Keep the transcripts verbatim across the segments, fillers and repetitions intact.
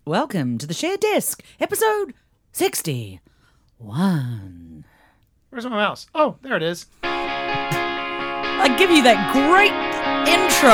Welcome to the Shared Desk, episode sixty-one. Where's my mouse? Oh, there it is. I give you that great intro,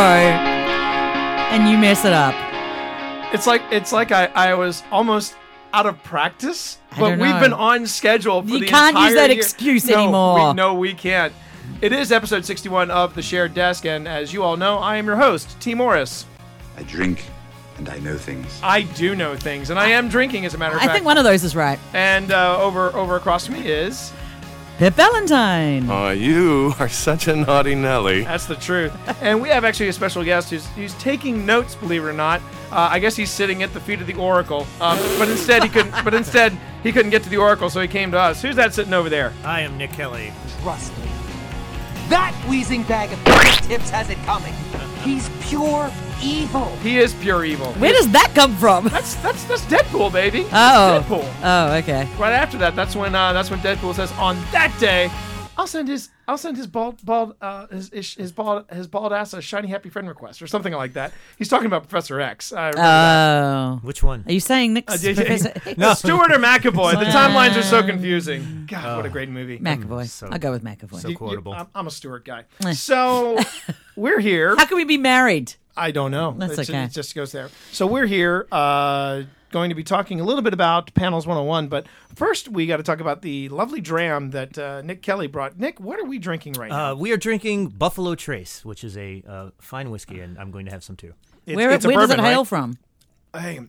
and you mess it up. It's like it's like I, I was almost out of practice, I but don't we've know. been on schedule for You the can't use entire that year. excuse no, anymore. We, no, we can't. It is episode sixty-one of the Shared Desk, and as you all know, I am your host, T. Morris. I drink, and I know things. I do know things, and I am drinking, as a matter of I fact. think one of those is right. And uh, over over across from me is... Pip Valentine. Oh, you are such a naughty Nelly. That's the truth. And we have actually a special guest who's, who's taking notes, believe it or not. Uh, I guess he's sitting at the feet of the Oracle, um, but instead he couldn't. But instead he couldn't get to the Oracle, so he came to us. Who's that sitting over there? I am Nick Kelly. Trust me. That wheezing bag of tips has it coming. He's pure evil. He is pure evil. Where does that come from? That's that's that's Deadpool, baby. Oh. Deadpool. Oh, okay. Right after that, that's when uh, that's when Deadpool says, "On that day, I'll send his I'll send his bald bald uh, his, his his bald his bald ass a shiny happy friend request or something like that." He's talking about Professor X. I remember that. Oh. Which one? Are you saying Nick's Uh, yeah, yeah. Professor No, Stewart or McAvoy. The timelines are so confusing. God, what a great movie. McAvoy? So- I'll go with McAvoy. so You- you- quotable. I'm, I'm a Stewart guy. So we're here. How can we be married? I don't know. That's It's- okay. It just goes there. So we're here uh, going to be talking a little bit about Panels one oh one. But first, we got to talk about the lovely dram that uh, Nick Kelly brought. Nick, what are we drinking right now? Uh, we are drinking Buffalo Trace, which is a uh, fine whiskey, and I'm going to have some too. It's, where it's a where does it bourbon, hail right? from? Hey,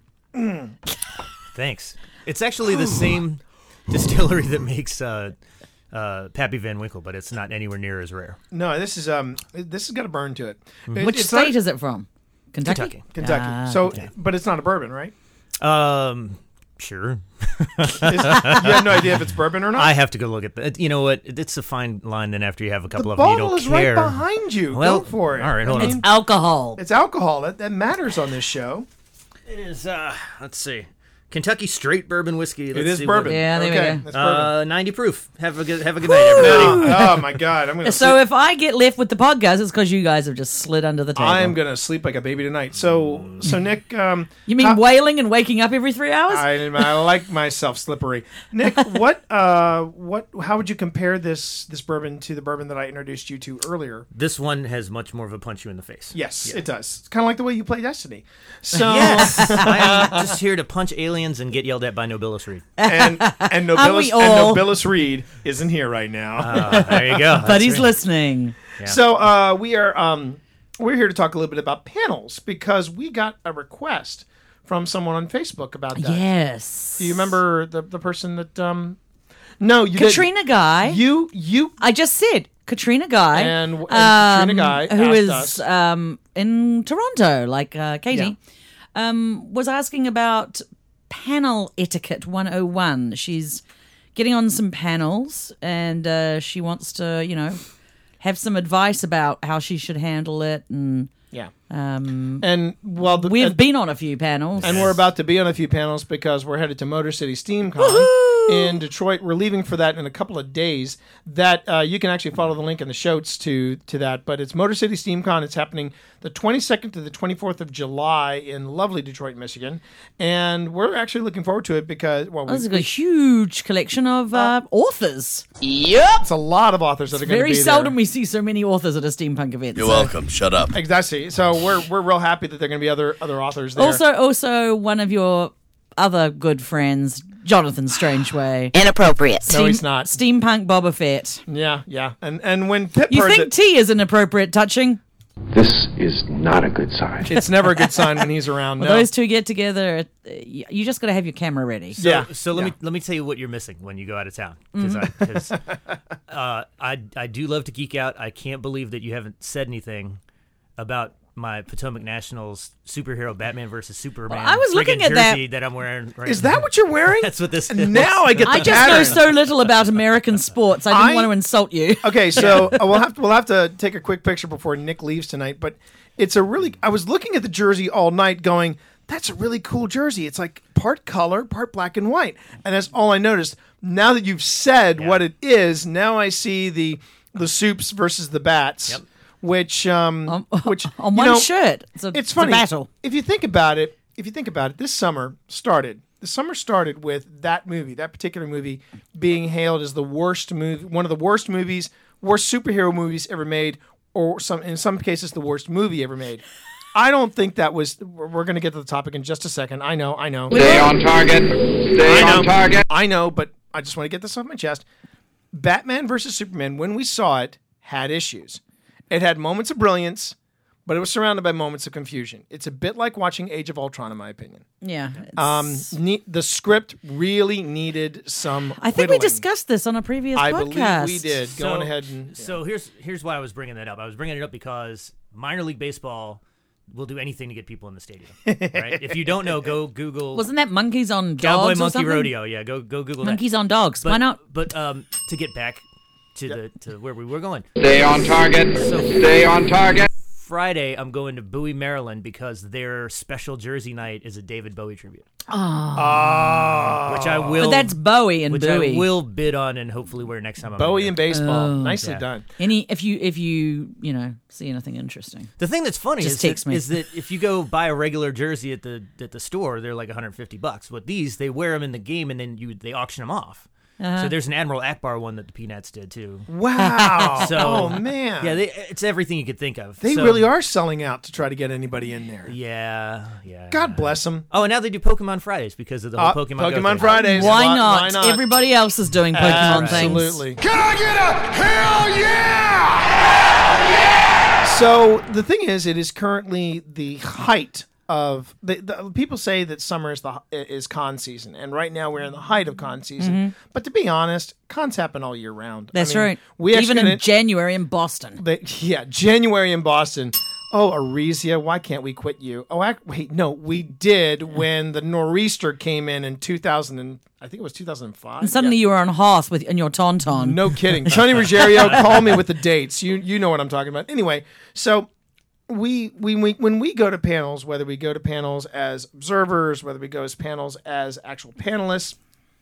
Thanks. It's actually the same distillery that makes uh, uh, Pappy Van Winkle, but it's not anywhere near as rare. no, this is um, this has got a burn to it. It- Which it's state not- is it from? Kentucky. Kentucky. Kentucky. Ah, so, but it's not a bourbon, right? Um, sure. Is- you have no idea if it's bourbon or not. I have to go look at that. You know what? It's a fine line. Then after you have a the couple of them, you bottle don't is care. right behind you. Well, Go for it. all right, hold I on. It's mean, alcohol. it's alcohol. That, that matters on this show. It is. Uh, let's see. Kentucky straight bourbon whiskey. Let's it is see burnbon. Yeah, there we okay, go. That's bourbon. Uh, ninety proof. Have a good. Have a good night, everybody. oh my God! I'm gonna. So sleep. if I get left with the podcast, it's because you guys have just slid under the table. I am gonna sleep like a baby tonight. So, so Nick, um, You mean how- wailing and waking up every three hours? I, I like myself slippery. Nick, what, uh, what, how would you compare this this bourbon to the bourbon that I introduced you to earlier? This one has much more of a punch you in the face. Yes, it does. It's kind of like the way you play Destiny. So, Yes, I am just here to punch aliens and get yelled at by Nobilis Reed. and and Aren't Nobilis we and all? Nobilis Reed isn't here right now. Uh, there you go. but That's he's right. listening. Yeah. So uh, we are um, we're here to talk a little bit about panels because we got a request from someone on Facebook about that. Yes. Do you remember the the person that? Um, no, you didn't. Katrina Guy? You you I just said Katrina Guy. And- and Katrina Guy who asked is us- um, in Toronto, like uh, Katie, um, was asking about panel etiquette one oh one. She's getting on some panels and uh, she wants to, you know, have some advice about how she should handle it. And yeah. um, And well, the, we've and, been on a few panels. and we're about to be on a few panels because we're headed to Motor City SteamCon in Detroit. We're leaving for that in a couple of days. That uh, you can actually follow the link in the shows to to that. But it's Motor City SteamCon. It's happening the twenty-second to the twenty-fourth of July in lovely Detroit, Michigan, and we're actually looking forward to it because well, we, There's a huge collection of uh, authors. it's a lot of authors that are going to Very be seldom there. we see so many authors at a steampunk event. You're so- welcome. Shut up. Exactly. So we're we're real happy that there are going to be other other authors there. Also, also one of your other good friends, Jonathan Strangeway. Inappropriate. No, he's not. Steampunk Boba Fett. yeah, yeah, and and when Pip You heard think that, tea is inappropriate touching? This is not a good sign. it's never a good sign when he's around. When no. those two get together, uh, y- you just got to have your camera ready. So, Yeah, So let yeah. me let me tell you what you're missing when you go out of town because I because uh, I I do love to geek out. I can't believe that you haven't said anything about my Potomac Nationals superhero Batman versus Superman. Well, I was looking friggin' at that- jersey that I'm wearing. Right Is now. that what you're wearing? That's what this is. Now I get the I just know pattern. so little about American sports. I didn't I- want to insult you. Okay, so uh, we'll have to, we'll have to take a quick picture before Nick leaves tonight. But it's a really. I was looking at the jersey all night, going, "That's a really cool jersey. It's like part color, part black and white." And that's all I noticed. Now that you've said Yeah. what it is, now I see the the soups versus the bats. Yep. Which, um, On, which on you one know, shirt. It's, a, It's a funny battle. if you think about it. if you think about it, this summer started. The summer started with that movie, that particular movie, being hailed as the worst movie, one of the worst movies, worst superhero movies ever made, or some in some cases the worst movie ever made. I don't think that was. We're going to get to the topic in just a second. I know, I know. Stay on target. Stay I know, on target. I know, but I just want to get this off my chest. Batman versus Superman, when we saw it, had issues. It had moments of brilliance, but it was surrounded by moments of confusion. It's a bit like watching Age of Ultron, in my opinion. Yeah. Um, ne- the script really needed some. I think we whittling. discussed this on a previous I podcast. believe we did. So, Going ahead and yeah. so here's here's why I was bringing that up. I was bringing it up because minor league baseball will do anything to get people in the stadium. Right? If you don't know, go Google. Wasn't that Monkeys on Dogs Cowboy or Monkey something? Rodeo? Yeah, go go Google Monkeys that. on Dogs. But, Why not? But um, to get back to the to where we were going. Stay on target. Stay on target. Friday, I'm going to Bowie, Maryland, because their special jersey night is a David Bowie tribute, Ah, which I will. But that's Bowie and which Bowie. I will bid on and hopefully wear next time I'm Bowie in and there. baseball. Oh. Nicely Yeah. done. Any if you if you you know see anything interesting. The thing that's funny Just is text that, me. is that if you go buy a regular jersey at the at the store, they're like one hundred fifty bucks. But these, they wear them in the game and then you they auction them off. Uh-huh. So there's an Admiral Akbar one that the Peanuts did too. Wow. So oh man. yeah, they, it's everything you could think of. They So- really are selling out to try to get anybody in there. Yeah, yeah. God bless them. Oh, and now they do Pokemon Fridays because of the whole Uh, Pokemon Go Pokemon thing. Fridays. Why Why- not? why not? Everybody else is doing Pokemon things. Absolutely. Can I get a hell yeah? So the thing is, it is currently the height of the, the people say that summer is the is con season, and right now we're in the height of con season. But to be honest, cons happen all year round. That's I mean, right. We Even in actually- January in Boston. the, yeah, January in Boston. Oh, Arisia, why can't we quit you? Oh, ac- wait, no, we did when the nor'easter came in in two thousand and I think it was two thousand five. And suddenly you were on Hoth with in your tauntaun. No kidding. Tony Ruggiero, call me with the dates. You you know what I'm talking about. Anyway, so we, we we when we go to panels, whether we go to panels as observers, whether we go as panels as actual panelists,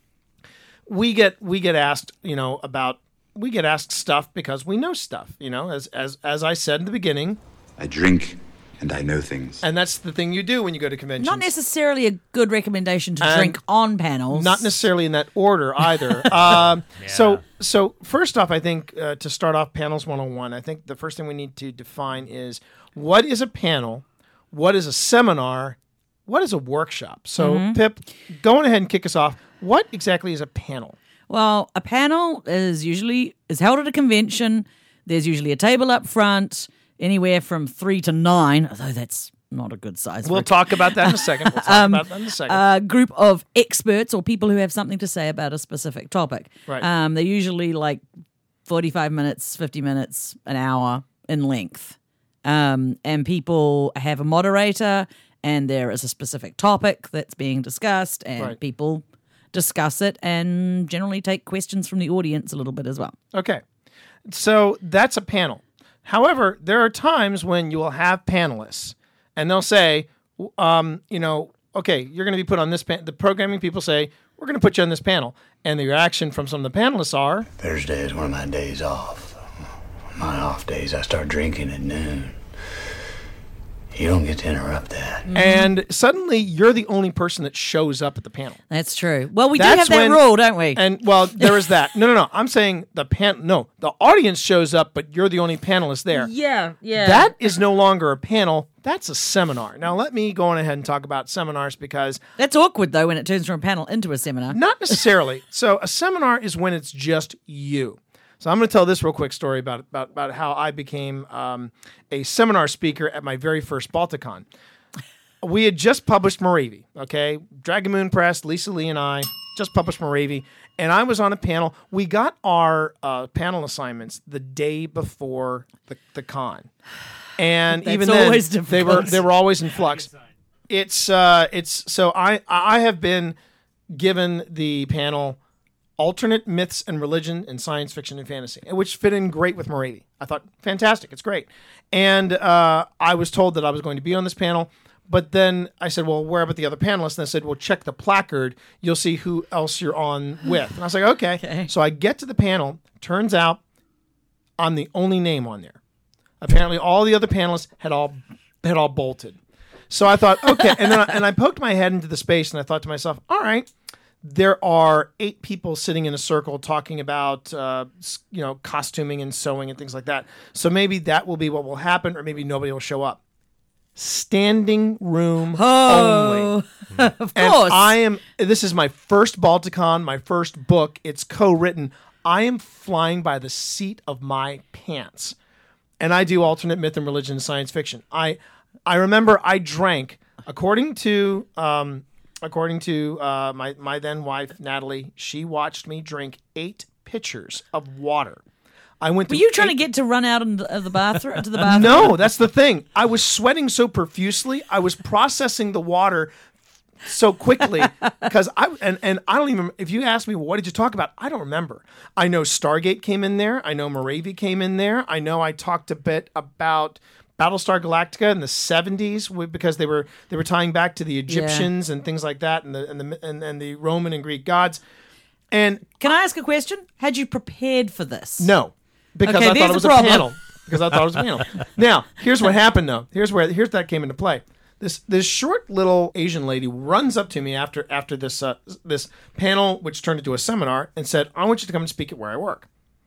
we get we get asked, you know, about we get asked stuff because we know stuff, you know, as as as I said in the beginning, I drink and I know things. and that's the thing you do when you go to conventions. Not necessarily a good recommendation to And drink on panels. Not necessarily in that order either. um, So, so first off, I think uh, to start off panels one oh one, I think the first thing we need to define is what is a panel, what is a seminar, what is a workshop. So, Mm-hmm. Pip, go on ahead and kick us off. What exactly is a panel? Well, a panel is usually is held at a convention. There's usually a table up front, anywhere from three to nine, although that's not a good size. for We'll a talk about that in a second. We'll talk about that in a second. a group of experts or people who have something to say about a specific topic. Right. Um, they're usually like forty-five minutes, fifty minutes, an hour in length. Um, and people have a moderator, and there is a specific topic that's being discussed, and Right. people discuss it and generally take questions from the audience a little bit as well. Okay. So that's a panel. However, there are times when you will have panelists and they'll say, um, you know, okay, you're going to be put on this panel. The programming people say, we're going to put you on this panel. And the reaction from some of the panelists are, Thursday is one of my days off. My off days, I start drinking at noon. You don't get to interrupt that. and suddenly you're the only person that shows up at the panel. That's true. Well, we do That's have that when- rule, don't we? And well, there is that. No, no, no. I'm saying the pan. No, the audience shows up, but you're the only panelist there. yeah, yeah. That is no longer a panel. That's a seminar. Now, let me go on ahead and talk about seminars because That's awkward, though, when it turns from a panel into a seminar. not necessarily. So, a seminar is when it's just you. So, I'm going to tell this real quick story about about, about how I became um, a seminar speaker at my very first Balticon. We had just published Moravia, okay? Dragon Moon Press, Lisa Lee and I just published Moravia, and I was on a panel. We got our uh, panel assignments the day before the, the con. And That's even then, always they were difficult. they were always in flux. It's uh, it's so I I have been given the panel alternate myths and religion in science fiction and fantasy, which fit in great with Moravia. I thought fantastic, it's great, and uh, I was told that I was going to be on this panel. But then I said, well, where about the other panelists? And I said, well, check the placard. You'll see who else you're on with. And I was like, okay. Okay. So I get to the panel. Turns out I'm the only name on there. Apparently, all the other panelists had all had all bolted. So I thought, okay, and then I, and I poked my head into the space, and I thought to myself, all right, there are eight people sitting in a circle talking about, uh, s- you know, costuming and sewing and things like that. So maybe that will be what will happen, or maybe nobody will show up. Standing room Oh, only. of And course. I am. This is my first Balticon, my first book. It's co-written. I am flying by the seat of my pants, and I do alternate myth and religion and science fiction. I I remember I drank, according to um, according to uh, my my then wife Natalie. She watched me drink eight pitchers of water. I went. Were through you trying eight- to get to run out into the bathroom? To the bathroom? No, that's the thing. I was sweating so profusely. I was processing the water so quickly because I and, and I don't even. If you ask me, well, what did you talk about? I don't remember. I know Stargate came in there. I know Moravia came in there. I know I talked a bit about Battlestar Galactica in the seventies because they were they were tying back to the Egyptians and things like that, and the and the and, and the Roman and Greek gods. And Can I ask a question? Had you prepared for this? no. Because Okay, I thought there's it was a a, problem. panel. Because I thought it was a panel. Now, here's what happened though. Here's where here's that came into play. This this short little Asian lady runs up to me after after this uh, this panel, which turned into a seminar, and said, "I want you to come and speak at where I work."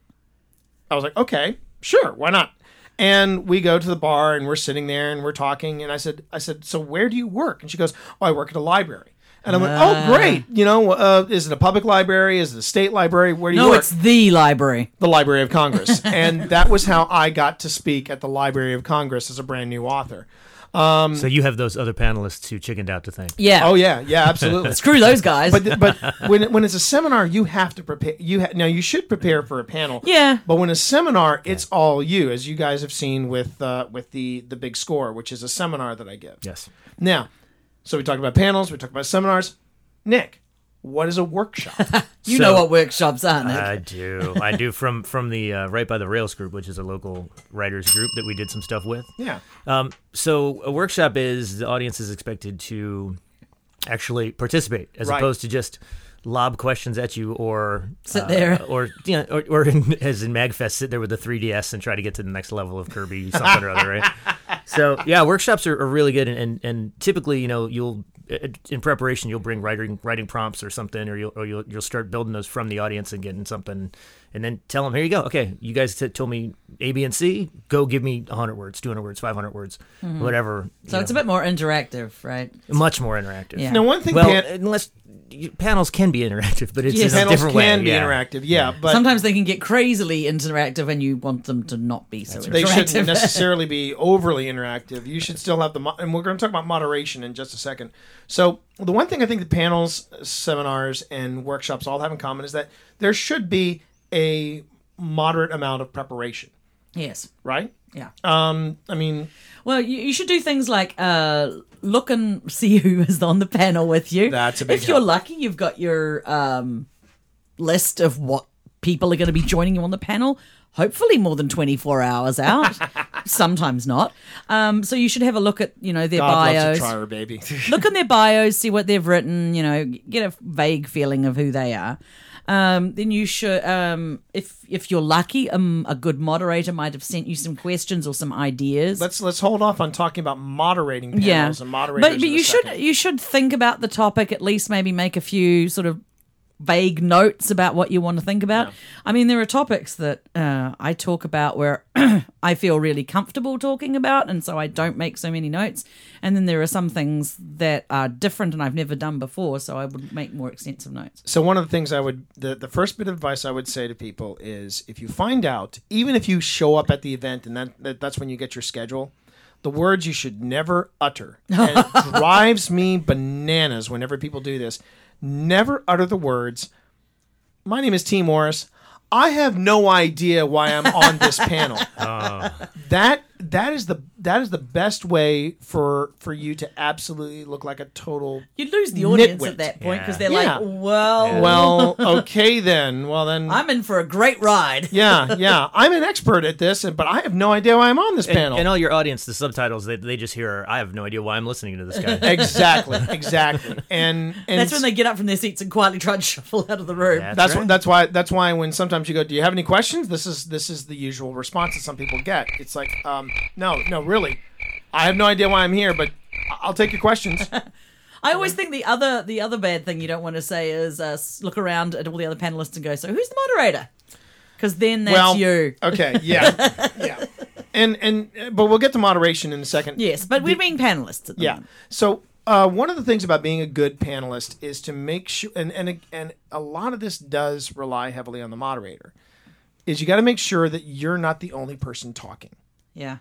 I was like, "Okay, sure, why not?" And we go to the bar and we're sitting there and we're talking. And I said, "I said, so where do you work?" And she goes, "Oh, I work at a library." And I went, "Oh, great! You know, uh, is it a public library? Is it a state library? Where do you No, work?" it's the library. The Library of Congress. And that was how I got to speak at the Library of Congress as a brand new author. So you have those other panelists who chickened out to think. Yeah. Oh yeah, yeah, absolutely. Screw those guys. But but when when it's a seminar, you have to prepare. You ha- now you should prepare for a panel. Yeah. But when a seminar, it's all you, as you guys have seen with uh, with the the Big Score, which is a seminar that I give. Yes. Now, so we talked about panels, we talked about seminars. Nick, what is a workshop? you So- know what workshops are, Nick. I do. I do from from the uh, Right by the Rails group, which is a local writers group that we did some stuff with. Yeah. Um, so a workshop is the audience is expected to actually participate as Right. opposed to just lob questions at you or Sit uh, there. or you know, or, or in, as in MagFest, sit there with the three D S and try to get to the next level of Kirby something or other, right? So yeah, workshops are, are really good, and, and and typically, you know, you'll in preparation you'll bring writing writing prompts or something, or you'll or you'll you'll start building those from the audience and getting something, and then tell them, here you go, okay, you guys t- told me A, B, and C, go give me one hundred words, two hundred words, five hundred words, whatever. so you it's a know, bit more interactive, right? much more interactive. Yeah. Now, one thing Well, pan- unless you, panels can be interactive, but it's Yes. in a panels different can way. be yeah. interactive, yeah, but Sometimes they can get crazily interactive, and you want them to not be so they interactive. shouldn't necessarily be overly interactive. You should still have the, mo- and we're going to talk about moderation in just a second. So the one thing I think the panels, seminars, and workshops all have in common is that there should be a moderate amount of preparation, Yes. right? Yeah. Um, I mean, Well, you, you should do things like uh, look and see who is on the panel with you. That's a big If you're help. lucky, you've got your um, list of what people are going to be joining you on the panel. Hopefully, more than twenty-four hours out. Sometimes not. Um, so you should have a look at you know their God loves bios. a trier, baby. Look in their bios, see what they've written. You know, get a vague feeling of who they are. Um, then you should, um, if if you're lucky, um, a good moderator might have sent you some questions or some ideas. let's let's hold off on talking about moderating panels yeah, and moderators. but but in a you should second. you should think about the topic. At least maybe make a few sort of vague notes about what you want to think about. Yeah. I mean, there are topics that uh, I talk about where I feel really comfortable talking about, and so I don't make so many notes. And then there are some things that are different and I've never done before, so I would make more extensive notes. So one of the things I would, the, the first bit of advice I would say to people is, if you find out, even if you show up at the event and that, that that's when you get your schedule, the words you should never utter. And it drives me bananas whenever people do this. Never utter the words, "My name is T. Morris. I have no idea why I'm on this panel." That that is the that is the best way for for you to absolutely look like a total. You lose the audience Nitwit. at that point because Yeah. they're Yeah. like, well, Well, okay then. Well then. I'm in for a great ride. yeah, yeah. I'm an expert at this, but I have no idea why I'm on this And, panel. and all your audience, the subtitles, they, they just hear, I have no idea why I'm listening to this guy. exactly, exactly. And and That's when they get up from their seats and quietly try to shuffle out of the room. That's That's right. wh- that's why that's why when sometimes you go, "Do you have any questions?" This is this is the usual response that some people get. It's like, um, no, no, really, I have no idea why I'm here, but I'll take your questions. I always think the other the other bad thing you don't want to say is uh, look around at all the other panelists and go, so who's the moderator? Because then that's well, you. Okay, yeah, yeah. And and but we'll get to moderation in a second. Yes, but we're being panelists. At the Yeah. moment. So uh, one of the things about being a good panelist is to make sure, and and and a lot of this does rely heavily on the moderator, is you got to make sure that you're not the only person talking. Yeah.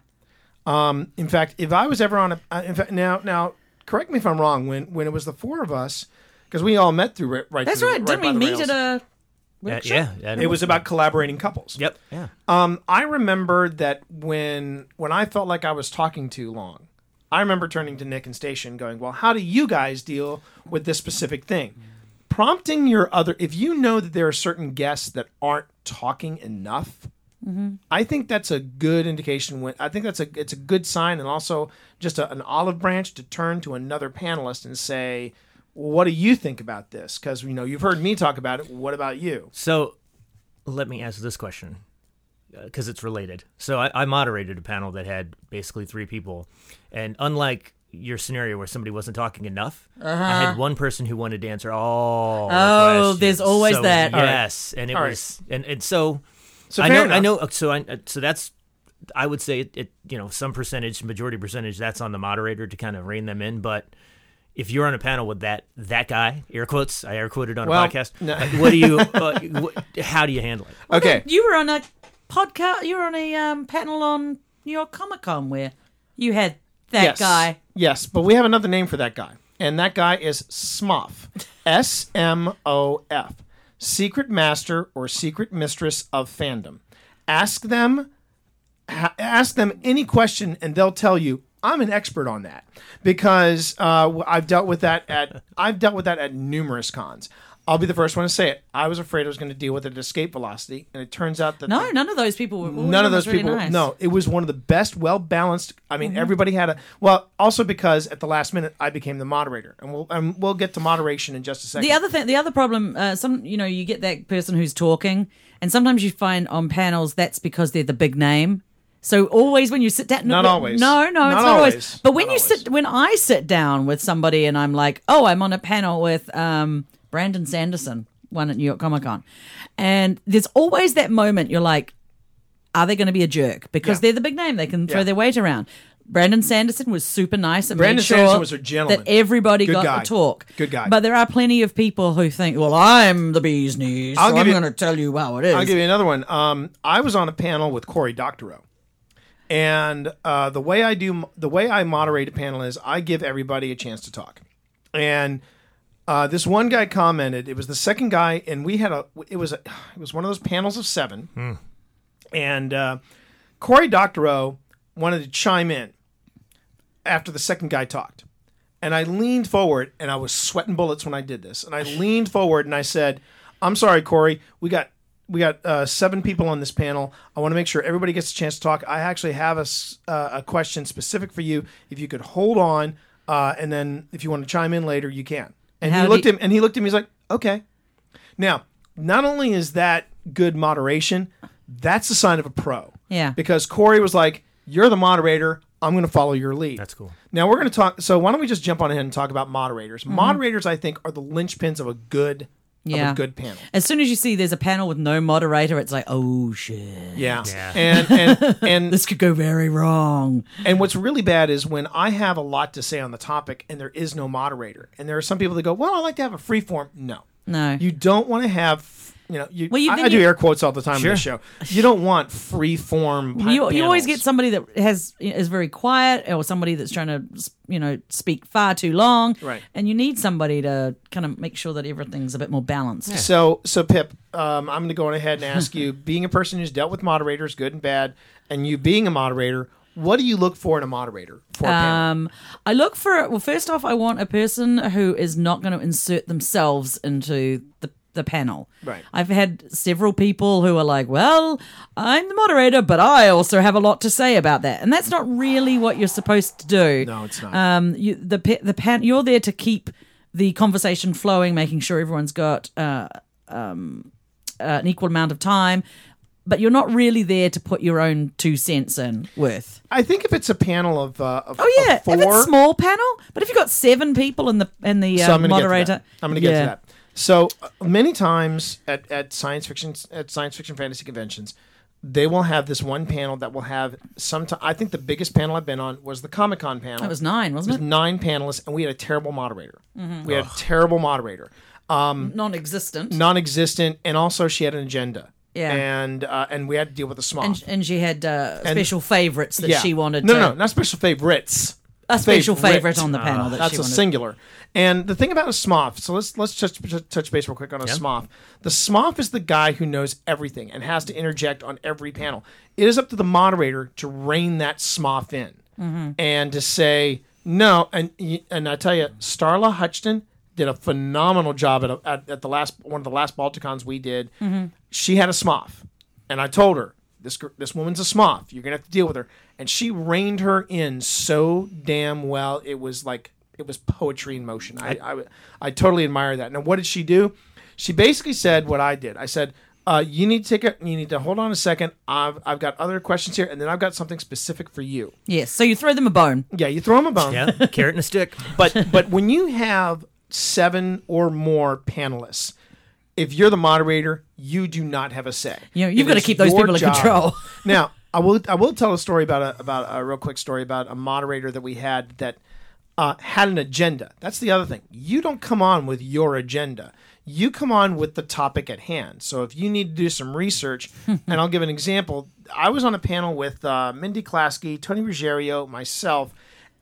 Um, in fact, if I was ever on a, uh, in fact, now now correct me if I'm wrong. When when it was the four of us, because we all met through right. right That's through, right. Didn't by we the meet rails. at a Yeah, workshop? yeah, yeah. It was about collaborating couples. Yep. Yeah. Um, I remember that when when I felt like I was talking too long, I remember turning to Nick and Station going, well, how do you guys deal with this specific thing? Prompting your other, if you know that there are certain guests that aren't talking enough, Mm-hmm. I think that's a good indication. When I think that's a it's a good sign, and also just a, an olive branch to turn to another panelist and say, well, what do you think about this? Because you know you've heard me talk about it. What about you? So, let me ask this question because it's related. So, I, I moderated a panel that had basically three people, and unlike your scenario where somebody wasn't talking enough, Uh-huh. I had one person who wanted to answer all. the Oh, questions. there's always So, that. All right. Yes, and it All right. was, and and so. So I fair know, I enough. know. So, I, so that's, I would say it, it. You know, some percentage, majority percentage, that's on the moderator to kind of rein them in. But if you're on a panel with that that guy, air quotes, I air quoted on Well, a podcast. no. Like, what do you? Uh, what, how do you handle it? Okay. You were on a podcast. You were on a um, panel on New York Comic Con where you had that yes. guy. Yes, but we have another name for that guy. And that guy is Smoff. S M O F. Secret Master or Secret Mistress of Fandom. Ask them ha- ask them any question and they'll tell you, I'm an expert on that. Because uh, I've dealt with that at I've dealt with that at numerous cons. I'll be the first one to say it. I was afraid I was going to deal with it at escape velocity, and it turns out that No, the- none of those people were. all None of them those was really people. nice. Mm-hmm. No, it was one of the best, well balanced. I mean, everybody had a well. Also, because at the last minute, I became the moderator, and we'll and we'll get to moderation in just a second. The other thing, the other problem, uh, some you know, you get that person who's talking, and sometimes you find on panels that's because they're the big name. So always when you sit down, Not no, always. No, no, Not it's not always. always. But when Not you always. sit, when I sit down with somebody and I'm like, oh, I'm on a panel with um, Brandon Sanderson, one at New York Comic Con, and there's always that moment you're like, are they going to be a jerk because Yeah. they're the big name? They can throw Yeah. their weight around. Brandon Sanderson was super nice and Brandon made sure Sanderson was a gentleman. that everybody Good got guy. to talk. Good guy. But there are plenty of people who think, well, I'm the bee's knees, so I'll give I'm you- going to tell you how it is. I'll give you another one. Um, I was on a panel with Cory Doctorow, and uh, the way I do, the way I moderate a panel is I give everybody a chance to talk, and uh, this one guy commented. It was the second guy, and we had a. It was a. It was one of those panels of seven, and uh, Cory Doctorow wanted to chime in after the second guy talked. And I leaned forward, and I was sweating bullets when I did this. And I leaned forward, and I said, I'm sorry, Cory. We got we got uh, seven people on this panel. I want to make sure everybody gets a chance to talk. I actually have a, s- uh, a question specific for you. If you could hold on, uh, and then if you want to chime in later, you can. And How he do looked you- at him, and he looked at me. He's like, okay. Now, not only is that good moderation, that's a sign of a pro. Yeah. Because Cory was like, you're the moderator. I'm going to follow your lead. That's cool. Now we're going to talk. So why don't we just jump on ahead and talk about moderators? Mm-hmm. Moderators, I think, are the linchpins of a good, Yeah. of a good panel. As soon as you see there's a panel with no moderator, it's like, oh shit, Yeah. Yeah. And and and this could go very wrong. and what's really bad is when I have a lot to say on the topic and there is no moderator, and there are some people that go, "Well, I like to have a free form." No, No. you don't want to have. You know, you, Well, you- I, then I do you- air quotes all the time on the show. You don't want free form. You, you always panels. get somebody that has is very quiet, or somebody that's trying to, you know, speak far too long. Right. And you need somebody to kind of make sure that everything's a bit more balanced. So, so Pip, um, I'm going to go on ahead and ask you, being a person who's dealt with moderators, good and bad, and you being a moderator, what do you look for in a moderator for a panel? Um, I look for well. First off, I want a person who is not going to insert themselves into the the panel. Right. I've had several people who are like, "Well, I'm the moderator, but I also have a lot to say about that," and that's not really what you're supposed to do. No, it's not. Um, you, the pa- the pan, you're there to keep the conversation flowing, making sure everyone's got uh, um, uh, an equal amount of time. but you're not really there to put your own two cents in worth. I think if it's a panel of, uh, of Oh yeah, of four, if it's small panel, but if you've got seven people in the in the so uh, I'm gonna get to moderator, that. I'm going to get yeah. to that. So uh, many times at, at science fiction at science fiction fantasy conventions, they will have this one panel that will have some. T- I think the biggest panel I've been on was the Comic-Con panel. That was nine, wasn't it? Was it? nine panelists, and we had a terrible moderator. Mhm. We had a terrible moderator. Um, non-existent. Non-existent, and also she had an agenda. Yeah. And uh, and we had to deal with the Smoth. And, and she had uh, And- special favorites that Yeah. she wanted No, to... no, no, not special favorites. A special Favorite. favorite on the panel that That's she a wanted. singular. And the thing about a Smoth, so let's let's touch, touch base real quick on a Yeah. Smoth. The Smoth is the guy who knows everything and has to interject on every panel. It is up to the moderator to rein that Smoth in Mhm. and to say no. And and I tell you, Starla Hutchton did a phenomenal job at, a, at at the last one of the last Balticons we did. Mhm. She had a Smoth, and I told her this gr- this woman's a Smoth. You're gonna have to deal with her. And she reined her in so damn well. It was like it was poetry in motion. I I, I totally admire that. Now, what did she do? She basically said what I did. I said, uh, "You need to take a, you need to hold on a second. I've I've got other questions here, and then I've got something specific for you." Yes, so you throw them a bone. Yeah, you throw them a bone. Yeah, carrot and a stick. But but when you have seven or more panelists, if you're the moderator, you do not have a say. You know, you've It got to is keep those your people in job. control. Now, I will I will tell a story about a about a real quick story about a moderator that we had that uh, had an agenda. That's the other thing. You don't come on with your agenda. You come on with the topic at hand. So if you need to do some research, and I'll give an example. I was on a panel with uh, Mindy Klasky, Tony Ruggiero, myself,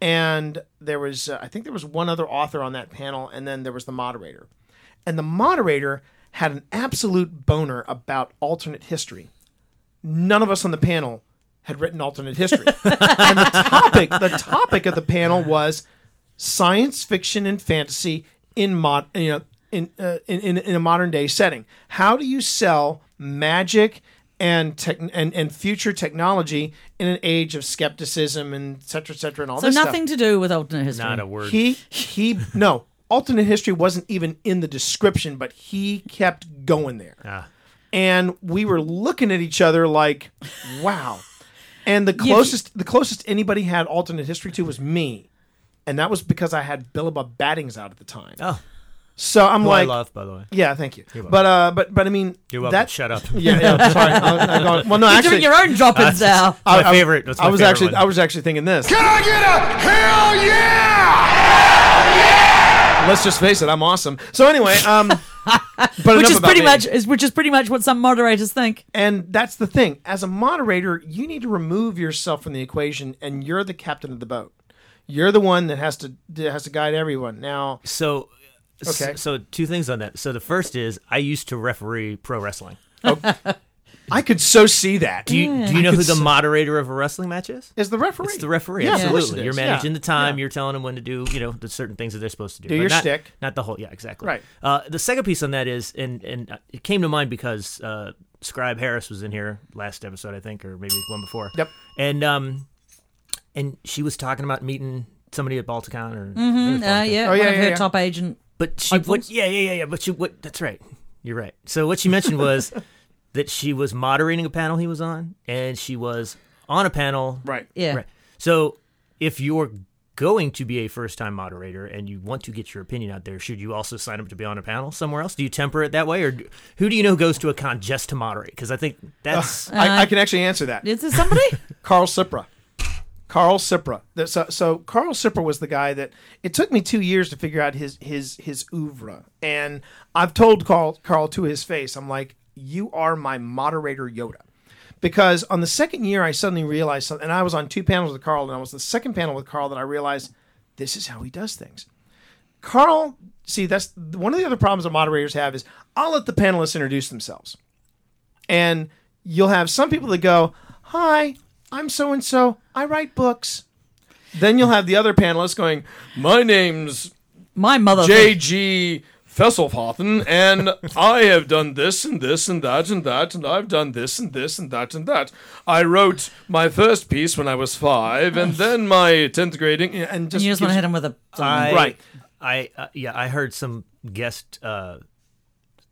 and there was uh, I think there was one other author on that panel, and then there was the moderator. And the moderator had an absolute boner about alternate history. None of us on the panel had written alternate history. And the topic, the topic of the panel was science fiction and fantasy in mod, you know, in, uh, in in in a modern day setting. How do you sell magic and tech and, and future technology in an age of skepticism and et cetera, et cetera, and all So this nothing stuff? to do with alternate history. Not a word. He he no. Alternate history wasn't even in the description, but he kept going there. Ah. And we were looking at each other like, wow. And the closest the closest anybody had alternate history to was me. And that was because I had Billabub Battings out at the time. Oh. So I'm Who like, I love, by the way. Yeah, thank you. You're welcome. But uh, but but I mean, You're welcome. that Shut up. Yeah, yeah. Sorry. I, I go, well, no, You're actually, doing your own drop-ins now. My I- I- favorite. That's my I was favorite actually one. I was actually thinking this. Can I get a hell yeah? Let's just face it, I'm awesome. So anyway, um, but Which enough is about pretty me. much is which is pretty much what some moderators think. And that's the thing. As a moderator, you need to remove yourself from the equation, and you're the captain of the boat. You're the one that has to that has to guide everyone. Now, So, Okay. so two things on that. So the first is I used to referee pro wrestling. I could so see that. Do you do you I know could who the so- moderator of a wrestling match is? Is the referee? It's the referee. Yeah, of course absolutely. it You're is. managing Yeah. the time. Yeah. You're telling them when to do, you know, the certain things that they're supposed to do. Do But your not, shtick. Not the whole. Yeah, exactly. Right. Uh, the second piece on that is, and and it came to mind because uh, Scribe Harris was in here last episode, I think, or maybe one before. Yep. And um, and she was talking about meeting somebody at Balticon or Mm-hmm. I think it was Uh, Balticon. yeah, Oh, one yeah, of yeah, her yeah. top agent. But she, Hopefuls? what, yeah, yeah, yeah, yeah. But she, what? That's right. You're right. So what she mentioned was that she was moderating a panel he was on, and she was on a panel. Right. Yeah. Right. So if you're going to be a first-time moderator and you want to get your opinion out there, should you also sign up to be on a panel somewhere else? Do you temper it that way, or do, who do you know goes to a con just to moderate? Because I think that's I, I can actually answer that. Is there somebody? Carl Cipra. Carl Cipra. That- So, so Carl Cipra was the guy that it took me two years to figure out his his his oeuvre, and I've told Carl Carl to his face, I'm like, you are my moderator Yoda, because on the second year I suddenly realized something, and I was on two panels with Carl, and I was the second panel with Carl that I realized this is how he does things. Carl, see, that's one of the other problems that moderators have is I'll let the panelists introduce themselves, and you'll have some people that go, "Hi, I'm so and so. I write books." Then you'll have the other panelists going, "My name's My mother. J G Fesselhofen, and I have done this and this and that and that, and I've done this and this and that and that. I wrote my first piece when I was five, and then my tenth grading." And just you just want gives- to hit him with a. I, Right. I uh, yeah, I heard some guest uh,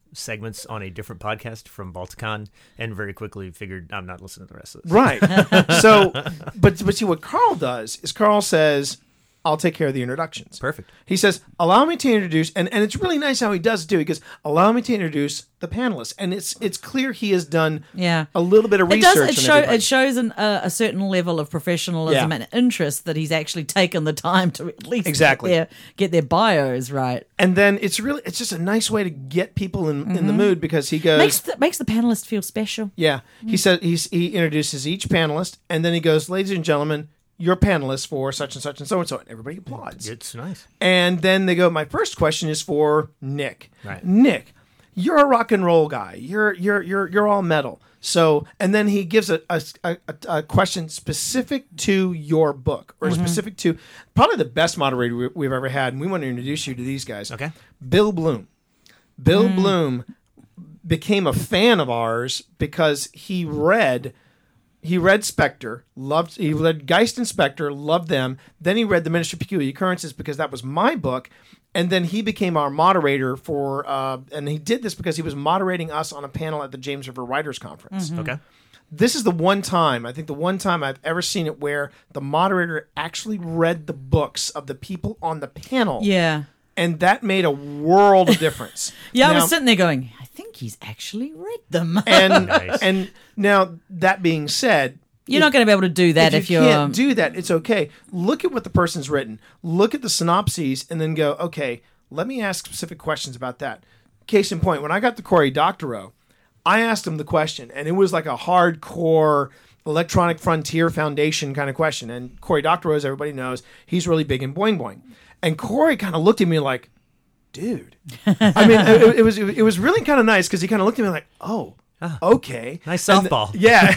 segments on a different podcast from Balticon, and very quickly figured I'm not listening to the rest of this. Right. So, but but see what Carl does is Carl says, I'll take care of the introductions. Perfect. He says, allow me to introduce, and, and it's really nice how he does it too. He goes, allow me to introduce the panelists. And it's it's clear he has done Yeah. a little bit of It research. does. It, on show, everybody. it shows an, uh, a certain level of professionalism Yeah. and interest that he's actually taken the time to at least Exactly. get, their, get their bios right. And then it's really, it's just a nice way to get people in, in the mood because he goes, Makes the, makes the panelist feel special. yeah, he said he's, he introduces each panelist, and then he goes, ladies and gentlemen, your panelists for such and such and so and so. And everybody applauds. It's nice. And then they go, my first question is for Nick. Right. Nick, you're a rock and roll guy. You're you're you're you're all metal. So, and then he gives a a, a, a question specific to your book or specific to probably the best moderator we- we've ever had. And we want to introduce you to these guys. Okay. Bill Bloom. Bill Bloom became a fan of ours because he read he read Spectre, loved he read Geist and Spectre, loved them. Then he read The Ministry of Peculiar Occurrences because that was my book. And then he became our moderator for uh, and he did this because he was moderating us on a panel at the James River Writers Conference. Okay. This is the one time, I think the one time I've ever seen it where the moderator actually read the books of the people on the panel. Yeah. And that made a world of difference. Yeah, I Now- was sitting there going, I think he's actually read them. and Nice. and now that being said, You're not going to be able to do that if, if you you're. can't do that, it's okay. Look at what the person's written. Look at the synopses, and then go, okay, let me ask specific questions about that. Case in point, when I got to Cory Doctorow, I asked him the question, and it was like a hardcore Electronic Frontier Foundation kind of question. And Cory Doctorow, as everybody knows, he's really big in Boing Boing. And Cory kind of looked at me like, dude. I mean, it, it was it was really kind of nice because he kind of looked at me like, oh, okay, Nice And- softball.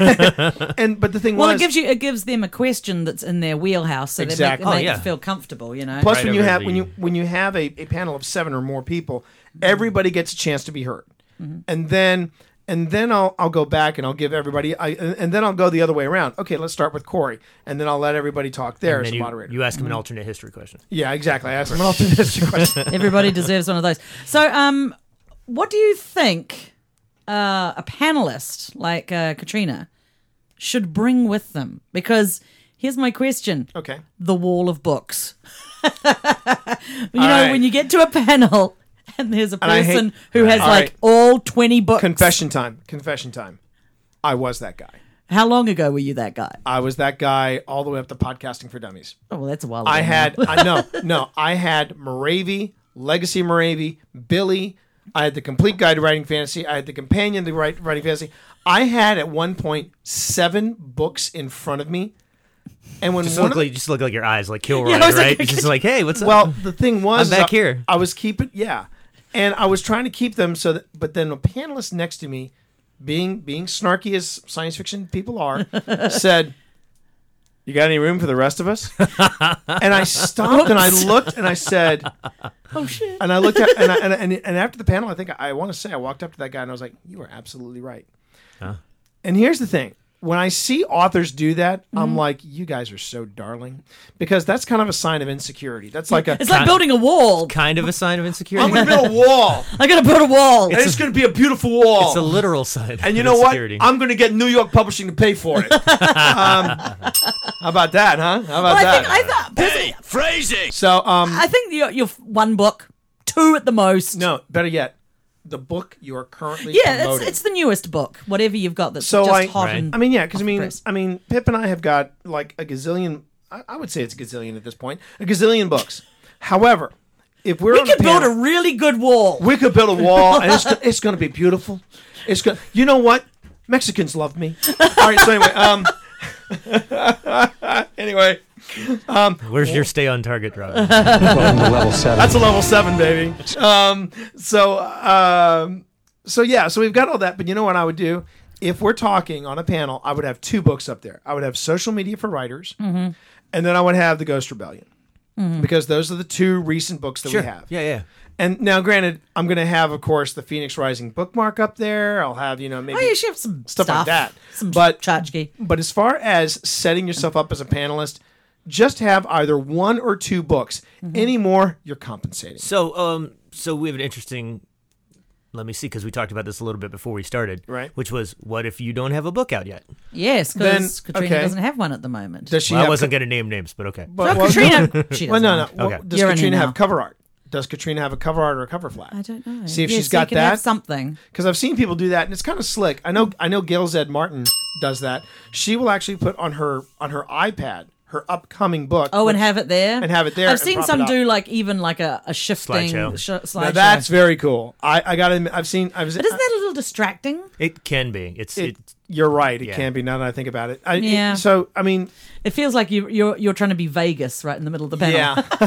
yeah. And but the thing well, was, it gives you it gives them a question that's in their wheelhouse, so Exactly. they make, Oh, make yeah. it feel comfortable. You know. plus Right when you over have the- when you when you have a, a panel of seven or more people, everybody gets a chance to be heard, and then and then I'll I'll go back and I'll give everybody I and and then I'll go the other way around. Okay, let's start with Cory, and then I'll let everybody talk there And as then a you, moderator. you ask him an alternate history question. yeah, exactly. I asked him an alternate history question. Everybody deserves one of those. So, um, what do you think uh, a panelist like uh, Katrina should bring with them? Because here's my question: Okay. the wall of books. you know, right. when you get to a panel and there's a And I hate- person who has All like right. all twenty books. Confession time. Confession time. I was that guy. How long ago were you that guy? I was that guy all the way up to Podcasting for Dummies. Oh, well, that's a while ago. I now. had I no no I had Moravy, Legacy Moravy, Billy. I had the Complete Guide to Writing Fantasy. I had the Companion to Write- Writing Fantasy. I had at one point seven books in front of me, and when Just one look of like just look like your eyes like Kilroy, Yeah, I was right? like- It's just like, hey, what's up? well, the thing was, I'm back I, here. I was keeping yeah, and I was trying to keep them so that. But then a panelist next to me, being being snarky as science fiction people are, said, "You got any room for the rest of us?" And I stopped and I looked and I said, Oh shit! and I looked at and, I, and, and and after the panel, I think I, I want to say I walked up to that guy and I was like, "You are absolutely right." And here's the thing: when I see authors do that, I'm like, "You guys are so darling," because that's kind of a sign of insecurity. That's like a It's like building a wall. kind of a sign of insecurity. I'm gonna build a wall, I gotta build a wall. and it's gonna be a beautiful wall. It's a literal sign. and you of know what? insecurity. I'm gonna get New York Publishing to pay for it. um, how about that, huh? How about Well, I that? think I thought. Hey, phrasing! so, um, I think you're, you're one book, two at the most. no, better yet, the book you are currently Yeah, it's, promoting. it's the newest book, whatever you've got that's So just I- hot Right. and I mean, yeah, because I off the mean, press. I mean, Pip and I have got like a gazillion. I, I would say it's a gazillion at this point. A gazillion books. However, if we're we on could a build a panel, really good wall. we could build a wall, and it's go- it's going to be beautiful. It's going. You know what? Mexicans love me. All right. So anyway, um, anyway, Where's your stay on target, Rob? level seven. that's a level seven, baby. Um, so um, so yeah, so we've got all that. But you know what I would do? If we're talking on a panel, I would have two books up there. I would have Social Media for Writers, and then I would have The Ghost Rebellion, because those are the two recent books that Sure. we have. Yeah, yeah. And now, granted, I'm going to have, of course, the Phoenix Rising bookmark up there. I'll have, you know, maybe Oh, you should have some stuff, stuff like that. Some but tchotchke. but as far as setting yourself up as a panelist, just have either one or two books. Mm-hmm. Any more, you're compensating. So, um, so we have an interesting let me see, because we talked about this a little bit before we started, Right. which was, what if you don't have a book out yet? Yes, Then- because Katrina okay. doesn't have one at the moment. Does she Well, I have wasn't going to name names, but okay. But- No, well, Katrina. She Well, doesn't no, no. have- Well, Okay. Does You're in Katrina here have now. cover art? Does Katrina have a cover art or a cover flag? I don't know. See if Yes, she's got you can have that. something. Because I've seen people do that, and it's kind of slick. I know. I know. Gail Zed Martin does that. She will actually put on her on her iPad her upcoming book. Oh, and which- have it there? and have it there I've and seen prop some it up. do like even like a, a shifting Slideshow. sh- Now slideshow. that's very cool. I I got to admit, I've seen. I've But isn't that a little distracting? It can be. It's it, it, You're right. It yeah. can be. Now that I think about it. I, it- Yeah. so I mean, It feels like you, you're you're trying to be Vegas right in the middle of the panel.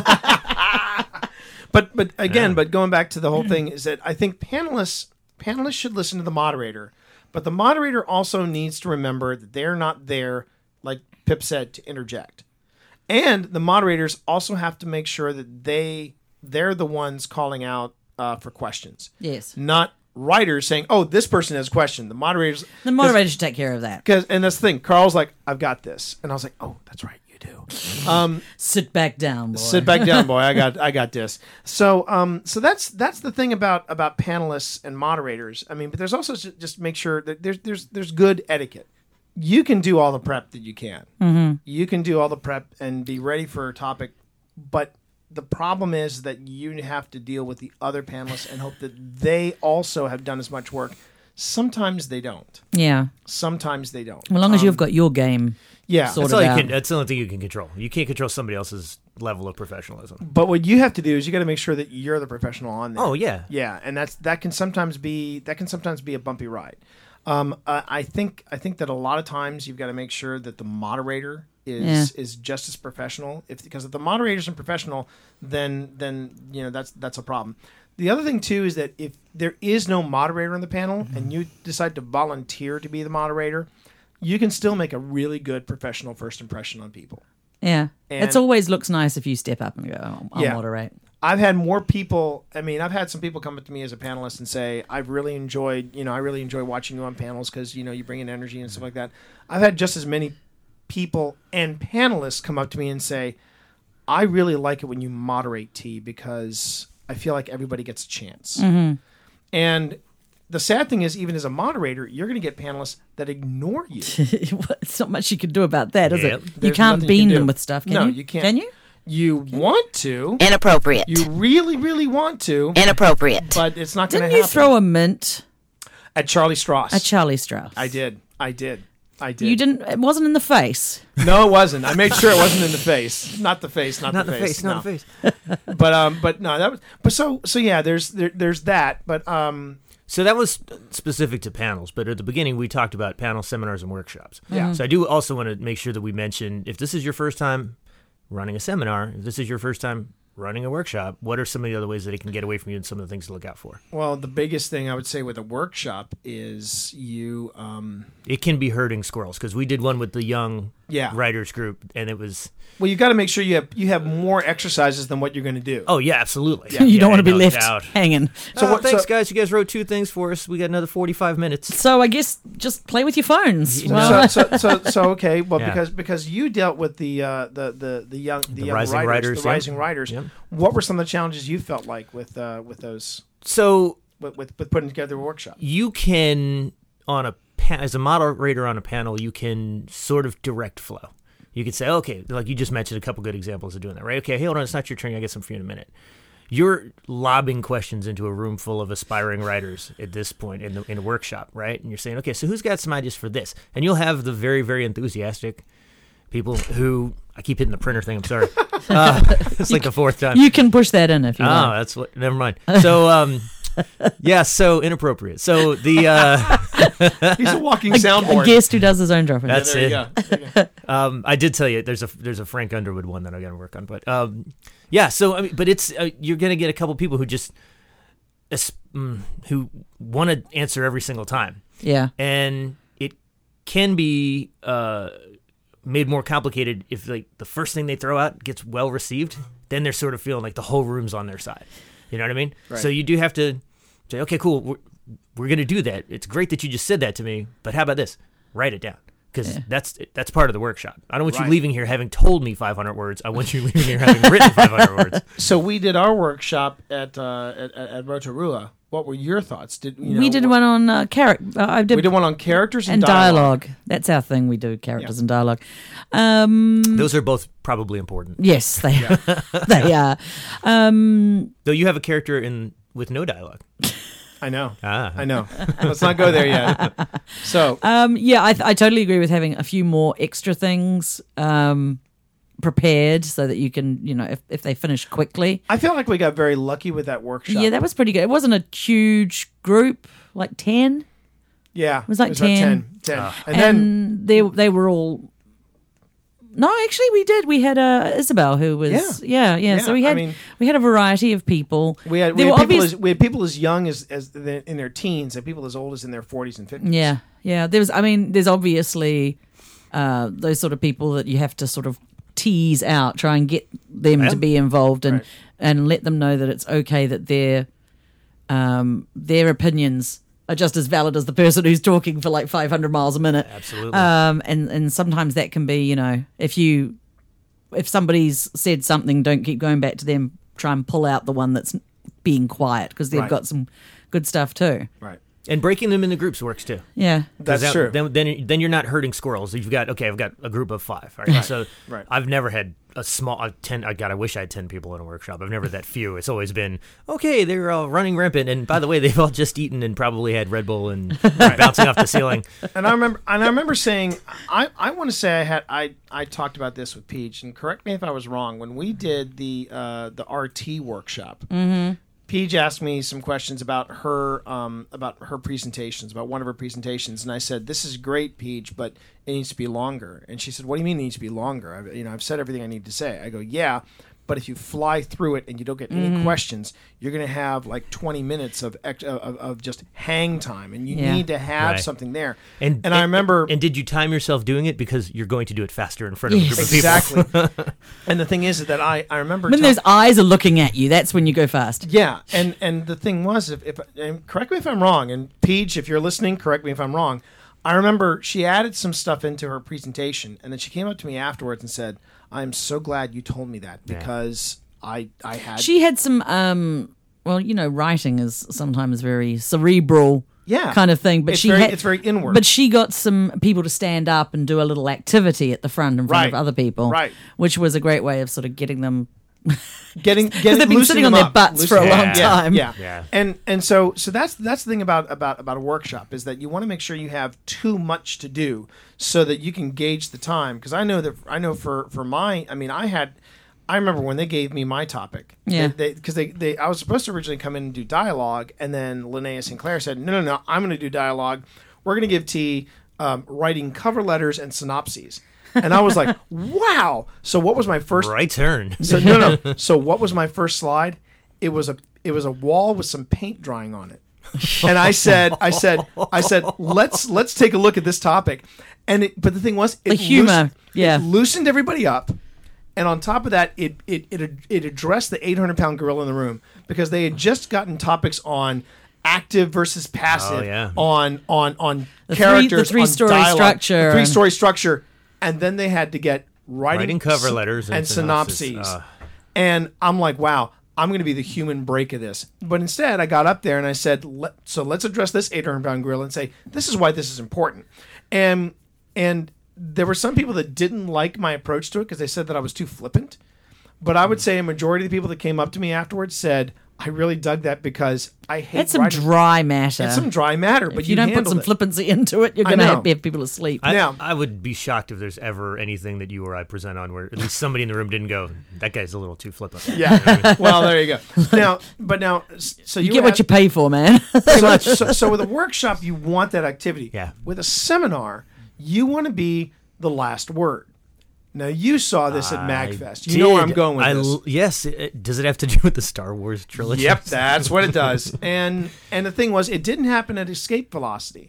yeah. But but again, but going back to the whole thing is that I think panelists panelists should listen to the moderator, but the moderator also needs to remember that they're not there, like Pip said, to interject. And the moderators also have to make sure that they they're the ones calling out uh, for questions, Yes. not writers saying, "Oh, this person has a question." The moderators, The moderator should take care of that. because and that's the thing. Carl's like, "I've got this," and I was like, "Oh, that's right, you do." Um, Sit back down, boy. Sit back down, boy. I got I got this. So um so that's that's the thing about about panelists and moderators. I mean, but there's also just just make sure that there's there's there's good etiquette. You can do all the prep that you can. Mm-hmm. You can do all the prep and be ready for a topic, but the problem is that you have to deal with the other panelists and hope that they also have done as much work. Sometimes they don't. Yeah. Sometimes they don't. As long as you've got your game. Yeah. Sort that's of all you out. can. That's the only thing you can control. You can't control somebody else's level of professionalism. But what you have to do is you got to make sure that you're the professional on there. Oh yeah, Yeah, and that's that can sometimes be that can sometimes be a bumpy ride. Um, uh, I think I think that a lot of times you've got to make sure that the moderator is Yeah. is just as professional. If because if the moderator isn't professional, then then you know that's that's a problem. The other thing too is that if there is no moderator on the panel Mm-hmm. and you decide to volunteer to be the moderator, you can still make a really good professional first impression on people. Yeah. And- It always looks nice if you step up and go, oh, I'll Yeah. moderate. I've had more people. I mean, I've had some people come up to me as a panelist and say, "I've really enjoyed, you know, I really enjoy watching you on panels because you know you bring in energy and stuff like that." I've had just as many people and panelists come up to me and say, "I really like it when you moderate T because I feel like everybody gets a chance." Mm-hmm. And the sad thing is, even as a moderator, you're going to get panelists that ignore you. It's not much you can do about that, is Yep. it? You There's can't nothing you bean can do. them with stuff, can No, you? you can't. Can you? You want to, Inappropriate. you really, really want to, Inappropriate. but it's not going to Didn't happen. you throw a mint At Charlie Strauss. at Charlie Strauss? I did. I did. I did. You didn't. It wasn't in the face. No, it wasn't. I made sure it wasn't in the face. Not the face. Not, not the, the face. face, not no. the face. But um, but no, that was. But so so yeah. There's there, there's that. But um, So that was specific to panels, but at the beginning we talked about panel seminars and workshops. Yeah. So I do also want to make sure that we mention, if this is your first time running a seminar, if this is your first time running a workshop, what are some of the other ways that it can get away from you and some of the things to look out for? well, the biggest thing I would say with a workshop is you um. It can be herding squirrels, because we did one with the young Yeah. writers group, and it was, Well, you got to make sure you have you have more exercises than what you're going to do. oh yeah, absolutely. you Yeah, don't want to be no left doubt. hanging. So So what- thanks, so- guys. You guys wrote two things for us. We got another forty-five minutes. So I guess just play with your phones. No. Well, So, so, so, so okay. Well, Yeah. because because you dealt with the uh, the the the young the, The young rising writers, writers, the yeah. rising writers. Yep. What were some of the challenges you felt like with uh, with those So with, with with putting together a workshop? you can, on a pa- as a moderator on a panel, you can sort of direct flow. You could say, okay, like you just mentioned a couple good examples of doing that, right? Okay, hey, hold on, it's not your turn. I get some for you in a minute. You're lobbing questions into a room full of aspiring writers at this point in the in a workshop, right? And you're saying, okay, so who's got some ideas for this? And you'll have the very, very enthusiastic people who, I keep hitting the printer thing. I'm sorry. Uh, it's like the fourth time. you can push that in if you Oh, want. that's what. Never mind. So, um, yeah, so inappropriate. So the uh, He's a walking A soundboard. guest who does his own dropping. That's There you it. go. There you go. um, I did tell you there's a there's a Frank Underwood one that I got to work on, but um, yeah. So I mean, but it's uh, you're gonna get a couple people who just es- mm, who want to answer every single time, Yeah. and it can be uh, made more complicated if like the first thing they throw out gets well received. Then they're sort of feeling like the whole room's on their side. You know what I mean? Right. So you do have to say, okay, cool, we're, we're going to do that. It's great that you just said that to me, but how about this? Write it down. because Yeah. that's that's part of the workshop. I don't want Right. you leaving here having told me five hundred words. I want you leaving here having written five hundred words. So we did our workshop at uh, at, at, at Rotorua. What were your thoughts? Did you know, we did what- one on uh, character. Uh, I did, We did one on characters and, and dialogue. dialogue. That's our thing. We do characters Yeah. and dialogue. Um, Those are both probably important. yes, they are. they are. Um, Though you have a character in with no dialogue. I know. Ah. I know. Let's not go there yet. So um, yeah, I, th- I totally agree with having a few more extra things um, prepared so that you can, you know, if, if they finish quickly. I feel like we got very lucky with that workshop. Yeah, that was pretty good. It wasn't a huge group, like ten. yeah, It was like about ten. ten. ten. Ah. And then And they they were all. No, actually, we did. We had uh, Isabel, who was Yeah. yeah, yeah. Yeah, So we I had mean- we had a variety of people. we had, we There had were people obvious- as we had people as young as as the, in their teens and people as old as in their forties and fifties. Yeah, yeah. There's, I mean, there's obviously uh, those sort of people that you have to sort of tease out, try and get them Yeah. to be involved, and Right. and let them know that it's okay that their um, their opinions are just as valid as the person who's talking for like five hundred miles a minute. Absolutely. Um, and and sometimes that can be, you know, if you if somebody's said something, don't keep going back to them. Try and pull out the one that's being quiet because they've Right. got some good stuff too. Right. And breaking them into groups works too. Yeah. That's that- true. Then, then, then you're not hurting squirrels. You've got okay. I've got a group of five. All right. So Right. I've never had a small a ten. I God, I wish I had ten people in a workshop. I've never had that few. It's always been okay. They're all running rampant, and by the way, they've all just eaten and probably had Red Bull and bouncing off the ceiling. And I remember, and I remember saying, I, I want to say I had, I, I talked about this with Peach, and correct me if I was wrong. When we did the, uh, the R T workshop, mm-hmm. Peach asked me some questions about her, um, about her presentations, about one of her presentations, and I said, "This is great, Peach, but it needs to be longer." And she said, "What do you mean it needs to be longer? I've, you know, I've said everything I need to say." I go, "Yeah." But if you fly through it and you don't get any Mm-hmm. questions, you're going to have like twenty minutes of, ex- of of just hang time, and you Yeah. need to have Right. something there. And and I remember And did you time yourself doing it because you're going to do it faster in front of a Yes. group of people? exactly. And the thing is that I I remember When tell- those eyes are looking at you, that's when you go fast. yeah, and and the thing was, if, if and correct me if I'm wrong, and Peach, if you're listening, correct me if I'm wrong. I remember she added some stuff into her presentation, and then she came up to me afterwards and said, "I'm so glad you told me that because I I had She had some, um, well, you know, writing is sometimes very cerebral Yeah. kind of thing. But It's she very- had, it's very inward. But she got some people to stand up and do a little activity at the front in front of Right. other people, Right. which was a great way of sort of getting them. getting Because getting they've been loosening sitting on them their up, butts for a loosening- long yeah, time. Yeah, Yeah. And and so so that's that's the thing about about about a workshop is that you want to make sure you have too much to do so that you can gauge the time. Because I know that I know for for my I mean I had I remember when they gave me my topic. Yeah. Because they, they, they I was supposed to originally come in and do dialogue, and then Linnea Sinclair said, "No, no, no, I'm going to do dialogue. We're going to give T um, writing cover letters and synopses." And I was like, "Wow!" So what was my first? Right turn. So no, no. So what was my first slide? It was a it was a wall with some paint drying on it. And I said, I said, I said, let's let's take a look at this topic. And it, but the thing was, it The humor, loos- yeah. it loosened everybody up. And on top of that, it it it, it addressed the eight hundred pound gorilla in the room because they had just gotten topics on active versus passive, Oh, yeah. on on on The three- characters, the three-story on dialogue, structure three and- story structure, and then they had to get writing, Writing cover syn- letters and and synopses. synopsis. Uh. And I'm like, wow, I'm going to be the human break of this. But instead, I got up there and I said, Let, so let's address this eight hundred pound gorilla and say, this is why this is important. And and there were some people that didn't like my approach to it because they said that I was too flippant. But I would say a majority of the people that came up to me afterwards said, I really dug that because I hate That's some writing. dry matter. It's some dry matter, but if you, don't put handled some it. flippancy into it, you're I going to know. have, have people asleep. I, Now- I would be shocked if there's ever anything that you or I present on where at least somebody in the room didn't go, that guy's a little too flippant. Yeah. Well, there you go. Now, but now, s- so you you, get had- what you pay for, man. so, so, so with a workshop, you want that activity. Yeah. With a seminar, you want to be the last word. Now, you saw this at MagFest. You know where I'm Did. going with I this. l- Yes. It, does it have to do with the Star Wars trilogy? Yep, that's what it does. And and the thing was, it didn't happen at escape velocity.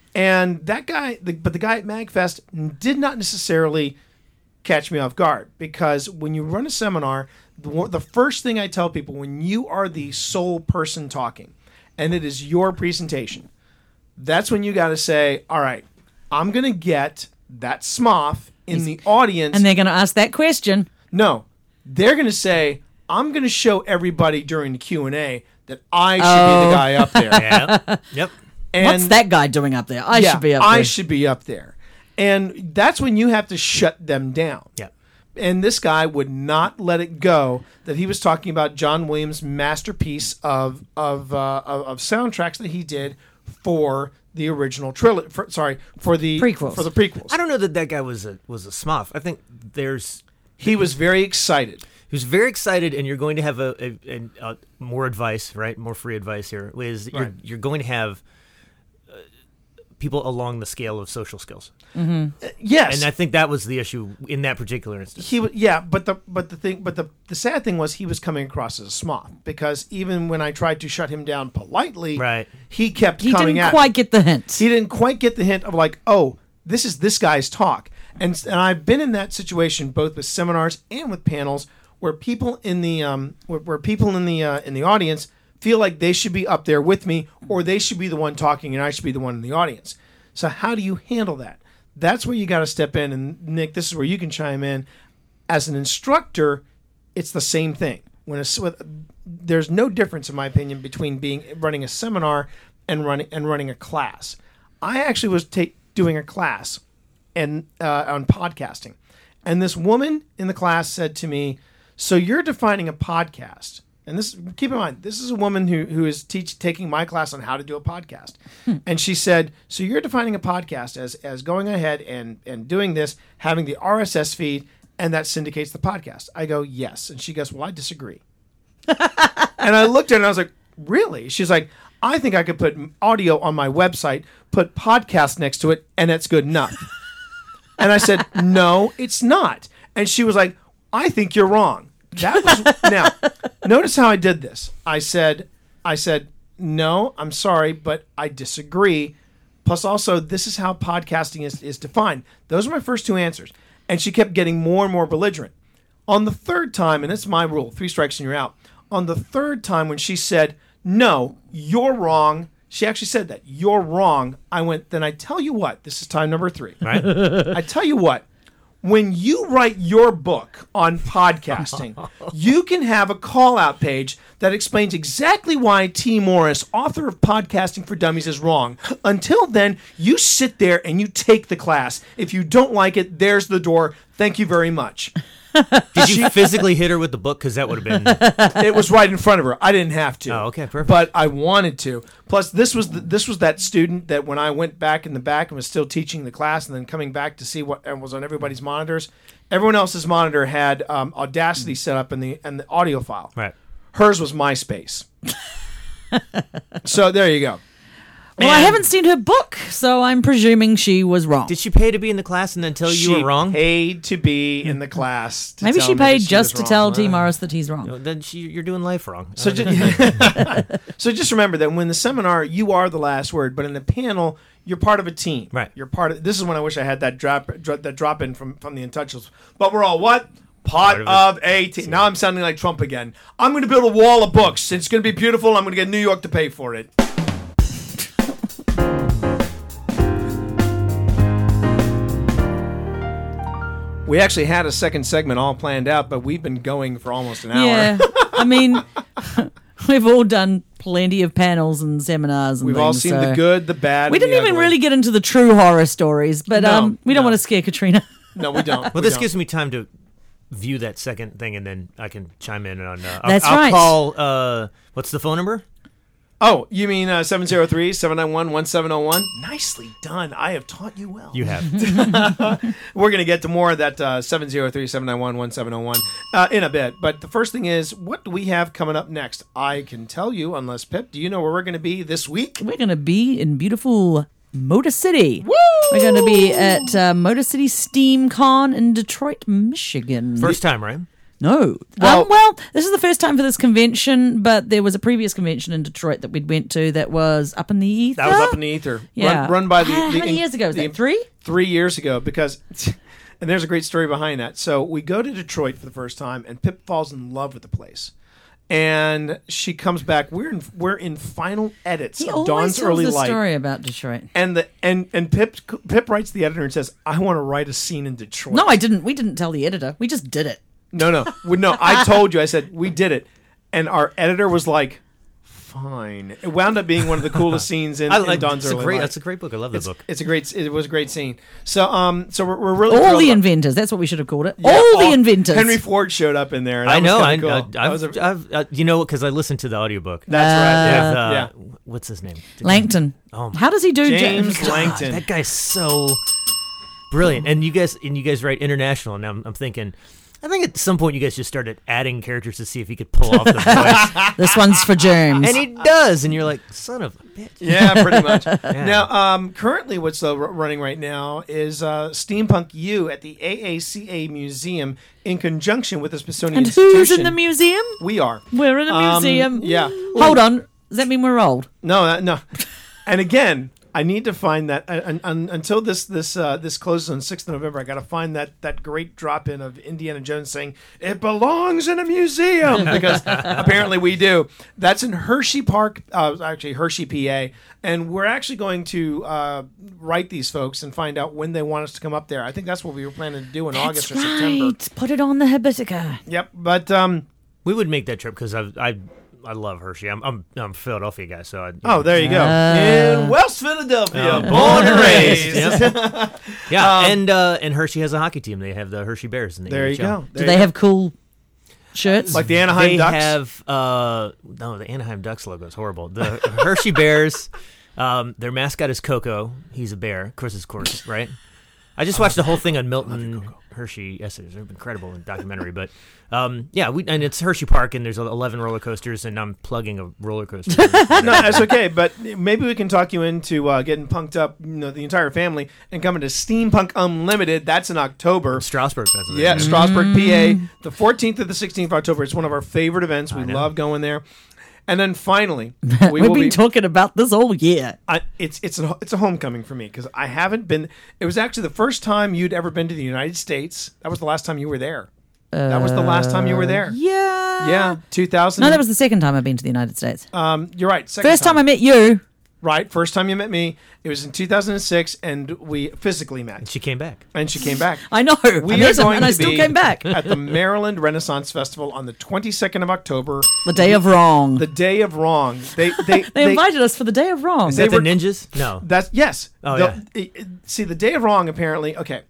And that guy, the, but the guy at MagFest did not necessarily catch me off guard because when you run a seminar, the, one- the first thing I tell people when you are the sole person talking, and it is your presentation, that's when you got to say, all right, I'm going to get that Smoff in the audience. And they're going to ask that question. No, they're going to say, I'm going to show everybody during the Q and A that I should Oh. be the guy up there. Yeah. Yep. And What's that guy doing up there? I yeah, should be up I there. should be up there. And that's when you have to shut them down. Yeah. And this guy would not let it go that he was talking about John Williams' masterpiece of of uh, of, of soundtracks that he did for the original trilogy. For, sorry, for the Prequels. For the prequels. I don't know that that guy was a was a Smoff. I think there's He was very excited. he was very excited, and you're going to have a, a, a, a more advice, right? More free advice here is you're Right. you're going to have uh, people along the scale of social skills, Yes, and I think that was the issue in that particular instance. he was. Yeah, but the but the thing, but the the sad thing was he was coming across as a Smoff because even when I tried to shut him down politely, Right. he kept He coming didn't at quite me. get the hint. He didn't quite get the hint of like, oh, this is this guy's talk. And and I've been in that situation both with seminars and with panels where people in the um where, where people in the uh, in the audience feel like they should be up there with me or they should be the one talking and I should be the one in the audience. So how do you handle that? That's where you got to step in. And Nick, this is where you can chime in. As an instructor, it's the same thing. When a, with, there's no difference, in my opinion, between being running a seminar and running and running a class. I actually was ta- doing a class and uh, on podcasting, and this woman in the class said to me, "So you're defining a podcast?" And this, keep in mind, this is a woman who who is teach taking my class on how to do a podcast, and she said, "So you're defining a podcast as as going ahead and and doing this, having the R S S feed, and that syndicates the podcast." I go, "Yes," and she goes, "Well, I disagree." And I looked at her and I was like, "Really?" She's like, "I think I could put audio on my website, put podcast next to it, and it's good enough." And I said, "No, it's not." And she was like, "I think you're wrong." That was now. Notice how I did this. I said, "I said no. I'm sorry, but I disagree." Plus, also, this is how podcasting is is defined. Those are my first two answers, and she kept getting more and more belligerent. On the third time, and it's my rule: three strikes and you're out. On the third time, when she said, "No, you're wrong," she actually said that, "You're wrong." I went, "Then I tell you what." This is time number three. Right? I tell you what. When you write your book on podcasting, you can have a call-out page that explains exactly why T. Morris, author of Podcasting for Dummies, is wrong. Until then, you sit there and you take the class. If you don't like it, there's the door. Thank you very much. Did you physically hit her with the book? Because that would have been. It was right in front of her. I didn't have to. Oh, okay, perfect. But I wanted to. Plus, this was the, this was that student that when I went back in the back and was still teaching the class, and then coming back to see what was on everybody's monitors. Everyone else's monitor had um, Audacity set up in the in the audio file. Right. Hers was MySpace. So there you go. Well, I And haven't seen her book, so I'm presuming she was wrong. Did she pay to be in the class and then tell you She you were wrong? paid to be in the class. to Maybe tell she me that paid was just to wrong. tell T. Morris that he's wrong. No, then she, you're doing life wrong. So Uh, just, so just remember that when the seminar, you are the last word, but in the panel, you're part of a team. Right. You're part of. This is when I wish I had that drop, drop that drop in from from the Untouchables. But we're all what? Part, Part of, of a team. Now I'm sounding like Trump again. I'm going to build a wall of books. It's going to be beautiful. I'm going to get New York to pay for it. We actually had a second segment all planned out, but we've been going for almost an hour. Yeah, I mean, we've all done plenty of panels and seminars and We've things, all seen so- the good, the bad. We and the didn't even ugly. really get into the true horror stories, but No, um, we don't no. want to scare Katrina. No, we don't. Well, We this don't. gives me time to view that second thing, and then I can chime in on. Uh, That's I'll, I'll right. call. Uh, what's the phone number? Oh, you mean uh, seven oh three, seven nine one, one seven oh one? Nicely done. I have taught you well. You have. We're going to get to more of that uh, seven oh three, seven nine one, one seven oh one uh, in a bit. But the first thing is, what do we have coming up next? I can tell you, unless, Pip, do you know where we're going to be this week? We're going to be in beautiful Motor City. Woo! We're going to be at uh, Motor City Steam Con in Detroit, Michigan. First time, right? No. Well- um, well, this is the first time for this convention, but there was a previous convention in Detroit that we'd went to that was up in the ether. That was up in the ether. Yeah. Run, run by the... How the many years ago? Was the- that three? Three years ago, because... And there's a great story behind that. So we go to Detroit for the first time, and Pip falls in love with the place. and she comes back. We're in we're in final edits He of always Dawn's tells Early the Light. story about Detroit. And the and and Pip Pip writes the editor and says, "I want to write a scene in Detroit." No, I didn't. We didn't tell the editor. We just did it. No, no, Well, no. I told you. I said we did it, and our editor was like, "Fine." It wound up being one of the coolest scenes in, I in like Dawn's it's a Early great. Light. That's a great book. I love that It's, book. it's a great. It was a great scene. So, um, so we're, we're really All thrilled the about- inventors. That's what we should have called it. Yeah, all the inventors. Henry Ford showed up in there. And I that was know. I, kinda I, cool. That I've, was a- I've, uh, you know, because I listened to the audiobook. That's right. With, Yeah, uh, yeah. What's his name? Langton. Oh, my- How does he do James God, Langton. That guy's so brilliant. And you guys, and you guys write international. And I'm, I'm thinking, I think at some point you guys just started adding characters to see if he could pull off the voice, This one's for germs. and he does. And you're like, son of a bitch. Yeah, pretty much. Now, um, currently, what's uh, r- running right now is uh, Steampunk U at the A A C A Museum in conjunction with the Smithsonian and Institution. who's in the museum? We are. We're in a Um, museum. yeah. Hold on. Does that mean we're old? No, uh, no. And again, I need to find that uh, un, un, until this this uh, this closes on sixth of November. I got to find that that great drop in of Indiana Jones saying it belongs in a museum because apparently we do. That's in Hershey Park, uh, actually Hershey, P A, and we're actually going to uh, write these folks and find out when they want us to come up there. I think that's what we were planning to do in August That's or right. September. Put it on the Habitica. Yep, but um, We would make that trip because I, I, I love Hershey. I'm, I'm, I'm a Philadelphia guy, so I. oh, there you go, Uh, in West Philadelphia, Uh, born and raised. Yep. Yeah, Um, and uh, and Hershey has a hockey team. They have the Hershey Bears. In the There A you H L. go. Do There they you have cool shirts? Like the Anaheim they Ducks? have uh, no, the Anaheim Ducks logo is horrible. The Hershey Bears, um, their mascot is Coco. He's a bear. Of course, of course, right? I just watched the whole thing on Milton Hershey essays. They're incredible in documentary, but um, yeah, we and it's Hershey Park, and there's eleven roller coasters, and I'm plugging a roller coaster. No, that's okay. But maybe we can talk you into uh, getting punked up, you know, the entire family, and coming to Steampunk Unlimited. That's in October. Strasbourg, Pennsylvania. Yeah, Strasbourg, P A, the fourteenth to the sixteenth of October. It's one of our favorite events. We love going there. And then finally, we We've will been be. talking about this all year. I, it's it's a, it's a homecoming for me because I haven't been. It was actually the first time you'd ever been to the United States. That was the last time you were there. that was the last time you were there. Yeah. Yeah, two thousand. No, that was the second time I've been to the United States. Um, you're right. Second First time I met you. Right, first time you met me. It was in two thousand six, and we physically met. She came back. And she came back. I know. We I are met him going and I to still be came back. at the Maryland Renaissance Festival on the twenty-second of October. The day of wrong. The day of wrong. They they They invited us for the day of wrong. Is They that the were- ninjas? No. That's yes. Oh, The- yeah. it- it- See, the day of wrong. Apparently, okay.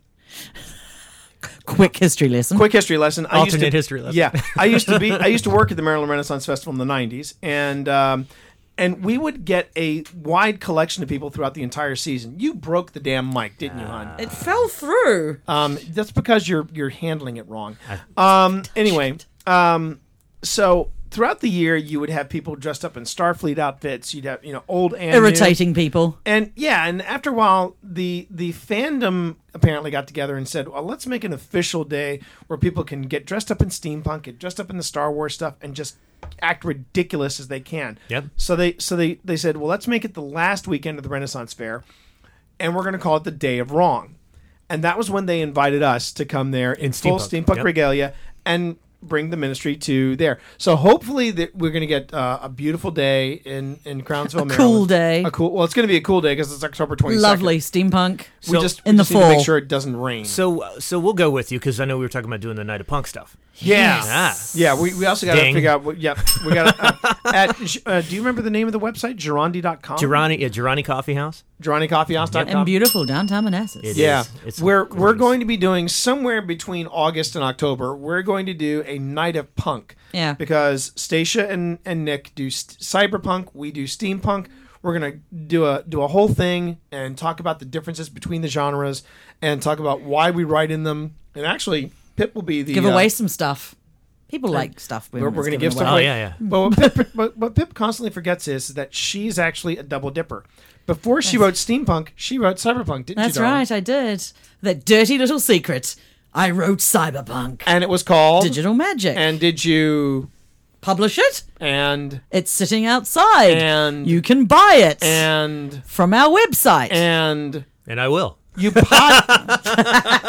Quick history lesson. Quick history lesson. I used Alternate to, history lesson. Yeah, I used to be. I used to work at the Maryland Renaissance Festival in the nineties, and um, and we would get a wide collection of people throughout the entire season. You broke the damn mic, didn't you, hon? It fell through. Um, that's because you're you're handling it wrong. Um, anyway, um, so throughout the year, you would have people dressed up in Starfleet outfits. You'd have you know old and new. Irritating people. And yeah, and after a while, the the fandom apparently got together and said, "Well, let's make an official day where people can get dressed up in steampunk, get dressed up in the Star Wars stuff, and just act ridiculous as they can." Yep. So they so they they said, "Well, let's make it the last weekend of the Renaissance Fair, and we're going to call it the Day of Wrong." And that was when they invited us to come there in, In full steampunk, steampunk yep. regalia and bring the ministry to there. So hopefully that we're going to get uh, a beautiful day in in Crownsville, A Maryland. cool day. A cool. Well, it's going to be a cool day because it's October twenty-second. Lovely steampunk. We just in we the just need to make fall. sure it doesn't rain. So, uh, so we'll go with you because I know we were talking about doing the Night of Punk stuff. yeah, Ah. yeah. We, we also got to Ding. figure out. What, yeah, we got uh, at. Uh, do you remember the name of the website? Girandi dot com. Girani, yeah, Girani Coffee House. Girani Coffee House dot com. And beautiful downtown Manassas. It Yeah, is. It's we're gorgeous. we're going to be doing somewhere between August and October. We're going to do a night of punk. Yeah. Because Stacia and, and Nick do st- cyberpunk, we do steampunk. We're gonna do a do a whole thing and talk about the differences between the genres and talk about why we write in them. And actually, Pip will be the Give uh, away some stuff. People like stuff. when We're, it's we're going to given give stuff away. away. Oh, yeah, yeah. But what Pip, but what Pip constantly forgets is that she's actually a double dipper. Before she wrote steampunk, she wrote cyberpunk, didn't That's she, darling? right, I did. That dirty little secret. I wrote Cyberpunk. And it was called Digital Magic. And did you? Publish it. And It's sitting outside. And- you can buy it and from our website. and And I will. you pot.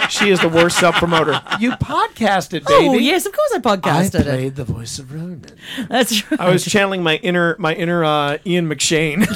She is the worst self-promoter. You podcasted, baby. Oh, yes, of course I podcasted I it. played the voice of Ronan. That's right. I was channeling my inner my inner uh, Ian McShane.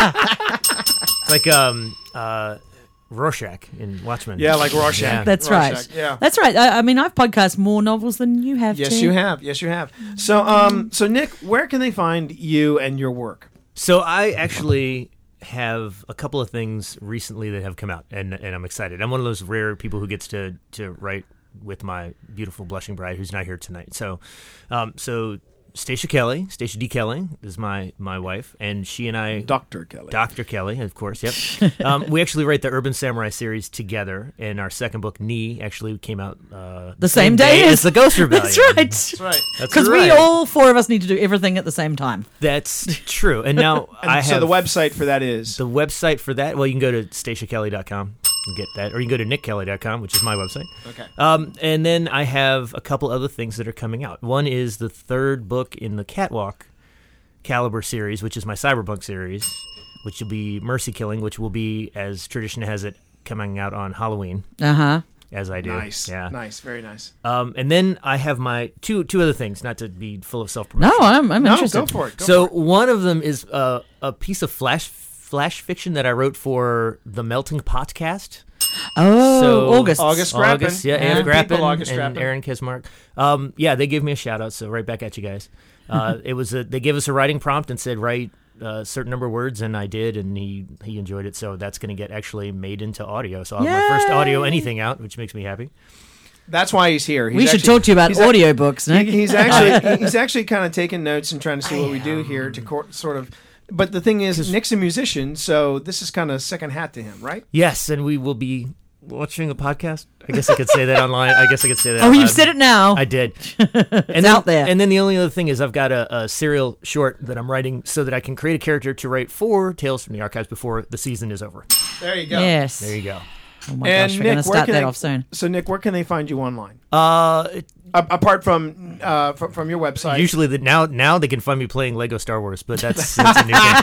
Like um uh Rorschach in Watchmen. Yeah, like Rorschach. Yeah. That's Rorschach, right. yeah. That's right. I, I mean, I've podcast more novels than you have. Yes, too. you have. Yes, you have. So, um, so Nick, where can they find you and your work? So I actually have a couple of things recently that have come out, and and I'm excited. I'm one of those rare people who gets to to write with my beautiful blushing bride, who's not here tonight. So, um, so Stacia Kelly, Stacia D. Kelly is my my wife, and she and I, Doctor Kelly. Doctor Kelly, of course. Yep. um, we actually write the Urban Samurai series together, and our second book, Knee, actually came out uh, The same day as- as the Ghost Rebellion. That's right. That's right. That's Because right. we all four of us need to do everything at the same time. That's true. And now And I so have the website for that is the website for that. Well, you can go to stacia kelly dot com and get that, or you can go to nick kelly dot com, which is my website. Okay. Um, and then I have a couple other things that are coming out. One is the third book in the Catwalk Caliber series, which is my cyberpunk series, which will be Mercy Killing, which will be, as tradition has it, coming out on Halloween, Uh huh. as I do. nice. Yeah. Nice. Very nice. Um, and then I have my two two other things, not to be full of self promotion. No, I'm, I'm No, interested. go for it. Go So for it. one of them is uh, a piece of flash flash fiction that I wrote for the Melting Podcast. Oh, So- August. August Grappin. August, yeah, Yeah. Anne Good people, Grappin August and Grappin. Aaron Kismark. Um, yeah, they gave me a shout out, so right back at you guys. Uh, it was a, they gave us a writing prompt and said write a certain number of words, and I did, and he he enjoyed it. So that's going to get actually made into audio. So I'll have my first Yay! audio anything out, which makes me happy. That's why he's here. He's we should actually- talk to you about he's ac- audiobooks, Nick. He- He's actually he's actually kind of taking notes and trying to see what we do here to cor- sort of. But the thing is, Nick's a musician, so this is kind of second hat to him, right? Yes, and we will be watching a podcast. I guess I could say that online. I guess I could say that. Oh, out you've loud. said it now. I did. and then, out there. And then the only other thing is I've got a, a serial short that I'm writing so that I can create a character to write for Tales from the Archives before the season is over. There you go. Yes. There you go. Oh my And gosh, we're Nick, going to where start can that they- off soon. So, Nick, where can they find you online? Uh, it- A- apart from uh, from, from your website. usually the, now now they can find me playing Lego Star Wars, but that's, that's a new thing.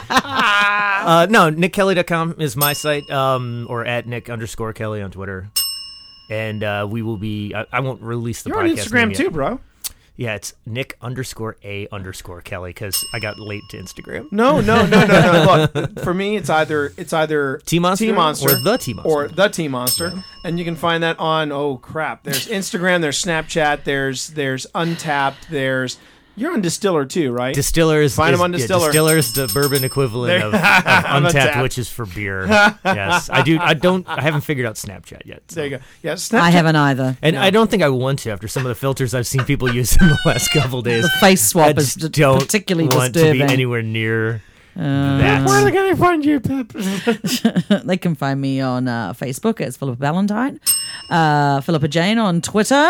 Uh, no, nick kelly dot com is my site, um, or at Nick underscore Kelly on Twitter. And uh, we will be. I, I won't release the You're on podcast Instagram name yet. too, bro. Yeah, it's Nick underscore A underscore Kelly because I got late to Instagram. No, no, no, no, no. Look, for me, it's either it's either T-Monster T-Monster or the T-Monster. or the T Monster, and you can find that on. Oh crap! There's Instagram, there's Snapchat, there's there's Untapped, there's. You're on Distiller too, right? Distillers. Find is, them on yeah, Distiller. Distillers, the bourbon equivalent There- of, of I'm Untapped, Untapped. which is for beer. Yes, I do. I don't. I haven't figured out Snapchat yet. so. There you go. Yeah, Snapchat. I haven't either. And I don't think I want to after some of the filters I've seen people use in the last couple days. The face swap I is just d- don't particularly want disturbing. to be anywhere near Uh, that. Where are they going to find you, Pep? They can find me on uh, Facebook as Philippa Valentine, uh, Philippa Jane on Twitter.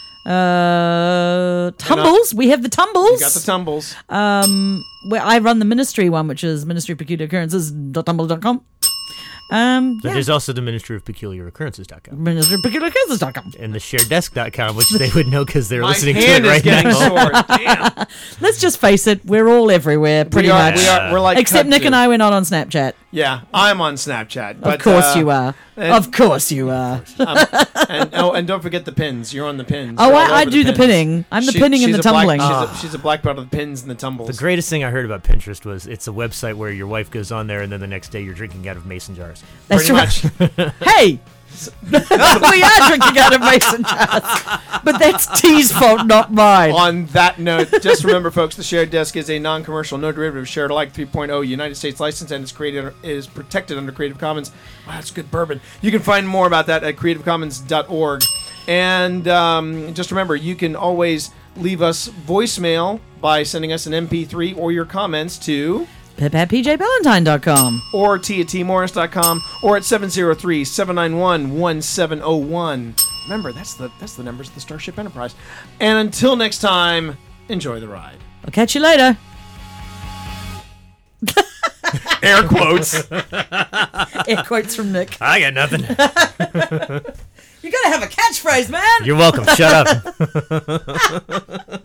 Uh, Tumbles. We have the Tumbles. You got the tumbles. um, where I run the ministry one, which is ministry of peculiar occurrences dot tumble dot com. Um, But yeah, there's also the Ministry of Peculiar Occurrences dot com ministry of peculiar occurrences dot com. and the shared desk dot com, which they would know because they're My listening to it hand is right getting now. sore. Damn. Let's just face it, we're all everywhere, pretty we are, much. We are, we're like Except Nick kudzu. and I, we're not on Snapchat. Yeah, I'm on Snapchat. But, Of course uh, you are. and- Of course you are. And oh, and don't forget the pins. You're on the pins. Oh, You're I- all I over do the pins. pinning. I'm the pinning and she's the a black- tumbling. she's, a, she's a black belt of the pins and the tumbles. The greatest thing I heard about Pinterest was it's a website where your wife goes on there and then the next day you're drinking out of mason jars. That's Pretty right. much. Hey, we are drinking out of mason jars, but that's T's fault, not mine. On that note, just remember, folks, the Shared Desk is a non-commercial, no derivative, shared alike three point oh United States license and is created is protected under Creative Commons. Wow, that's good bourbon. You can find more about that at creative commons dot org. And um, just remember, you can always leave us voicemail by sending us an M P three or your comments to Pip at p j valentine dot com. or t at t morris dot com or at seven zero three, seven nine one, one seven zero one. Remember, that's the that's the numbers of the Starship Enterprise. And until next time, enjoy the ride. I'll catch you later. Air quotes. Air quotes from Nick. I got nothing. You gotta have a catchphrase, man. You're welcome. Shut up.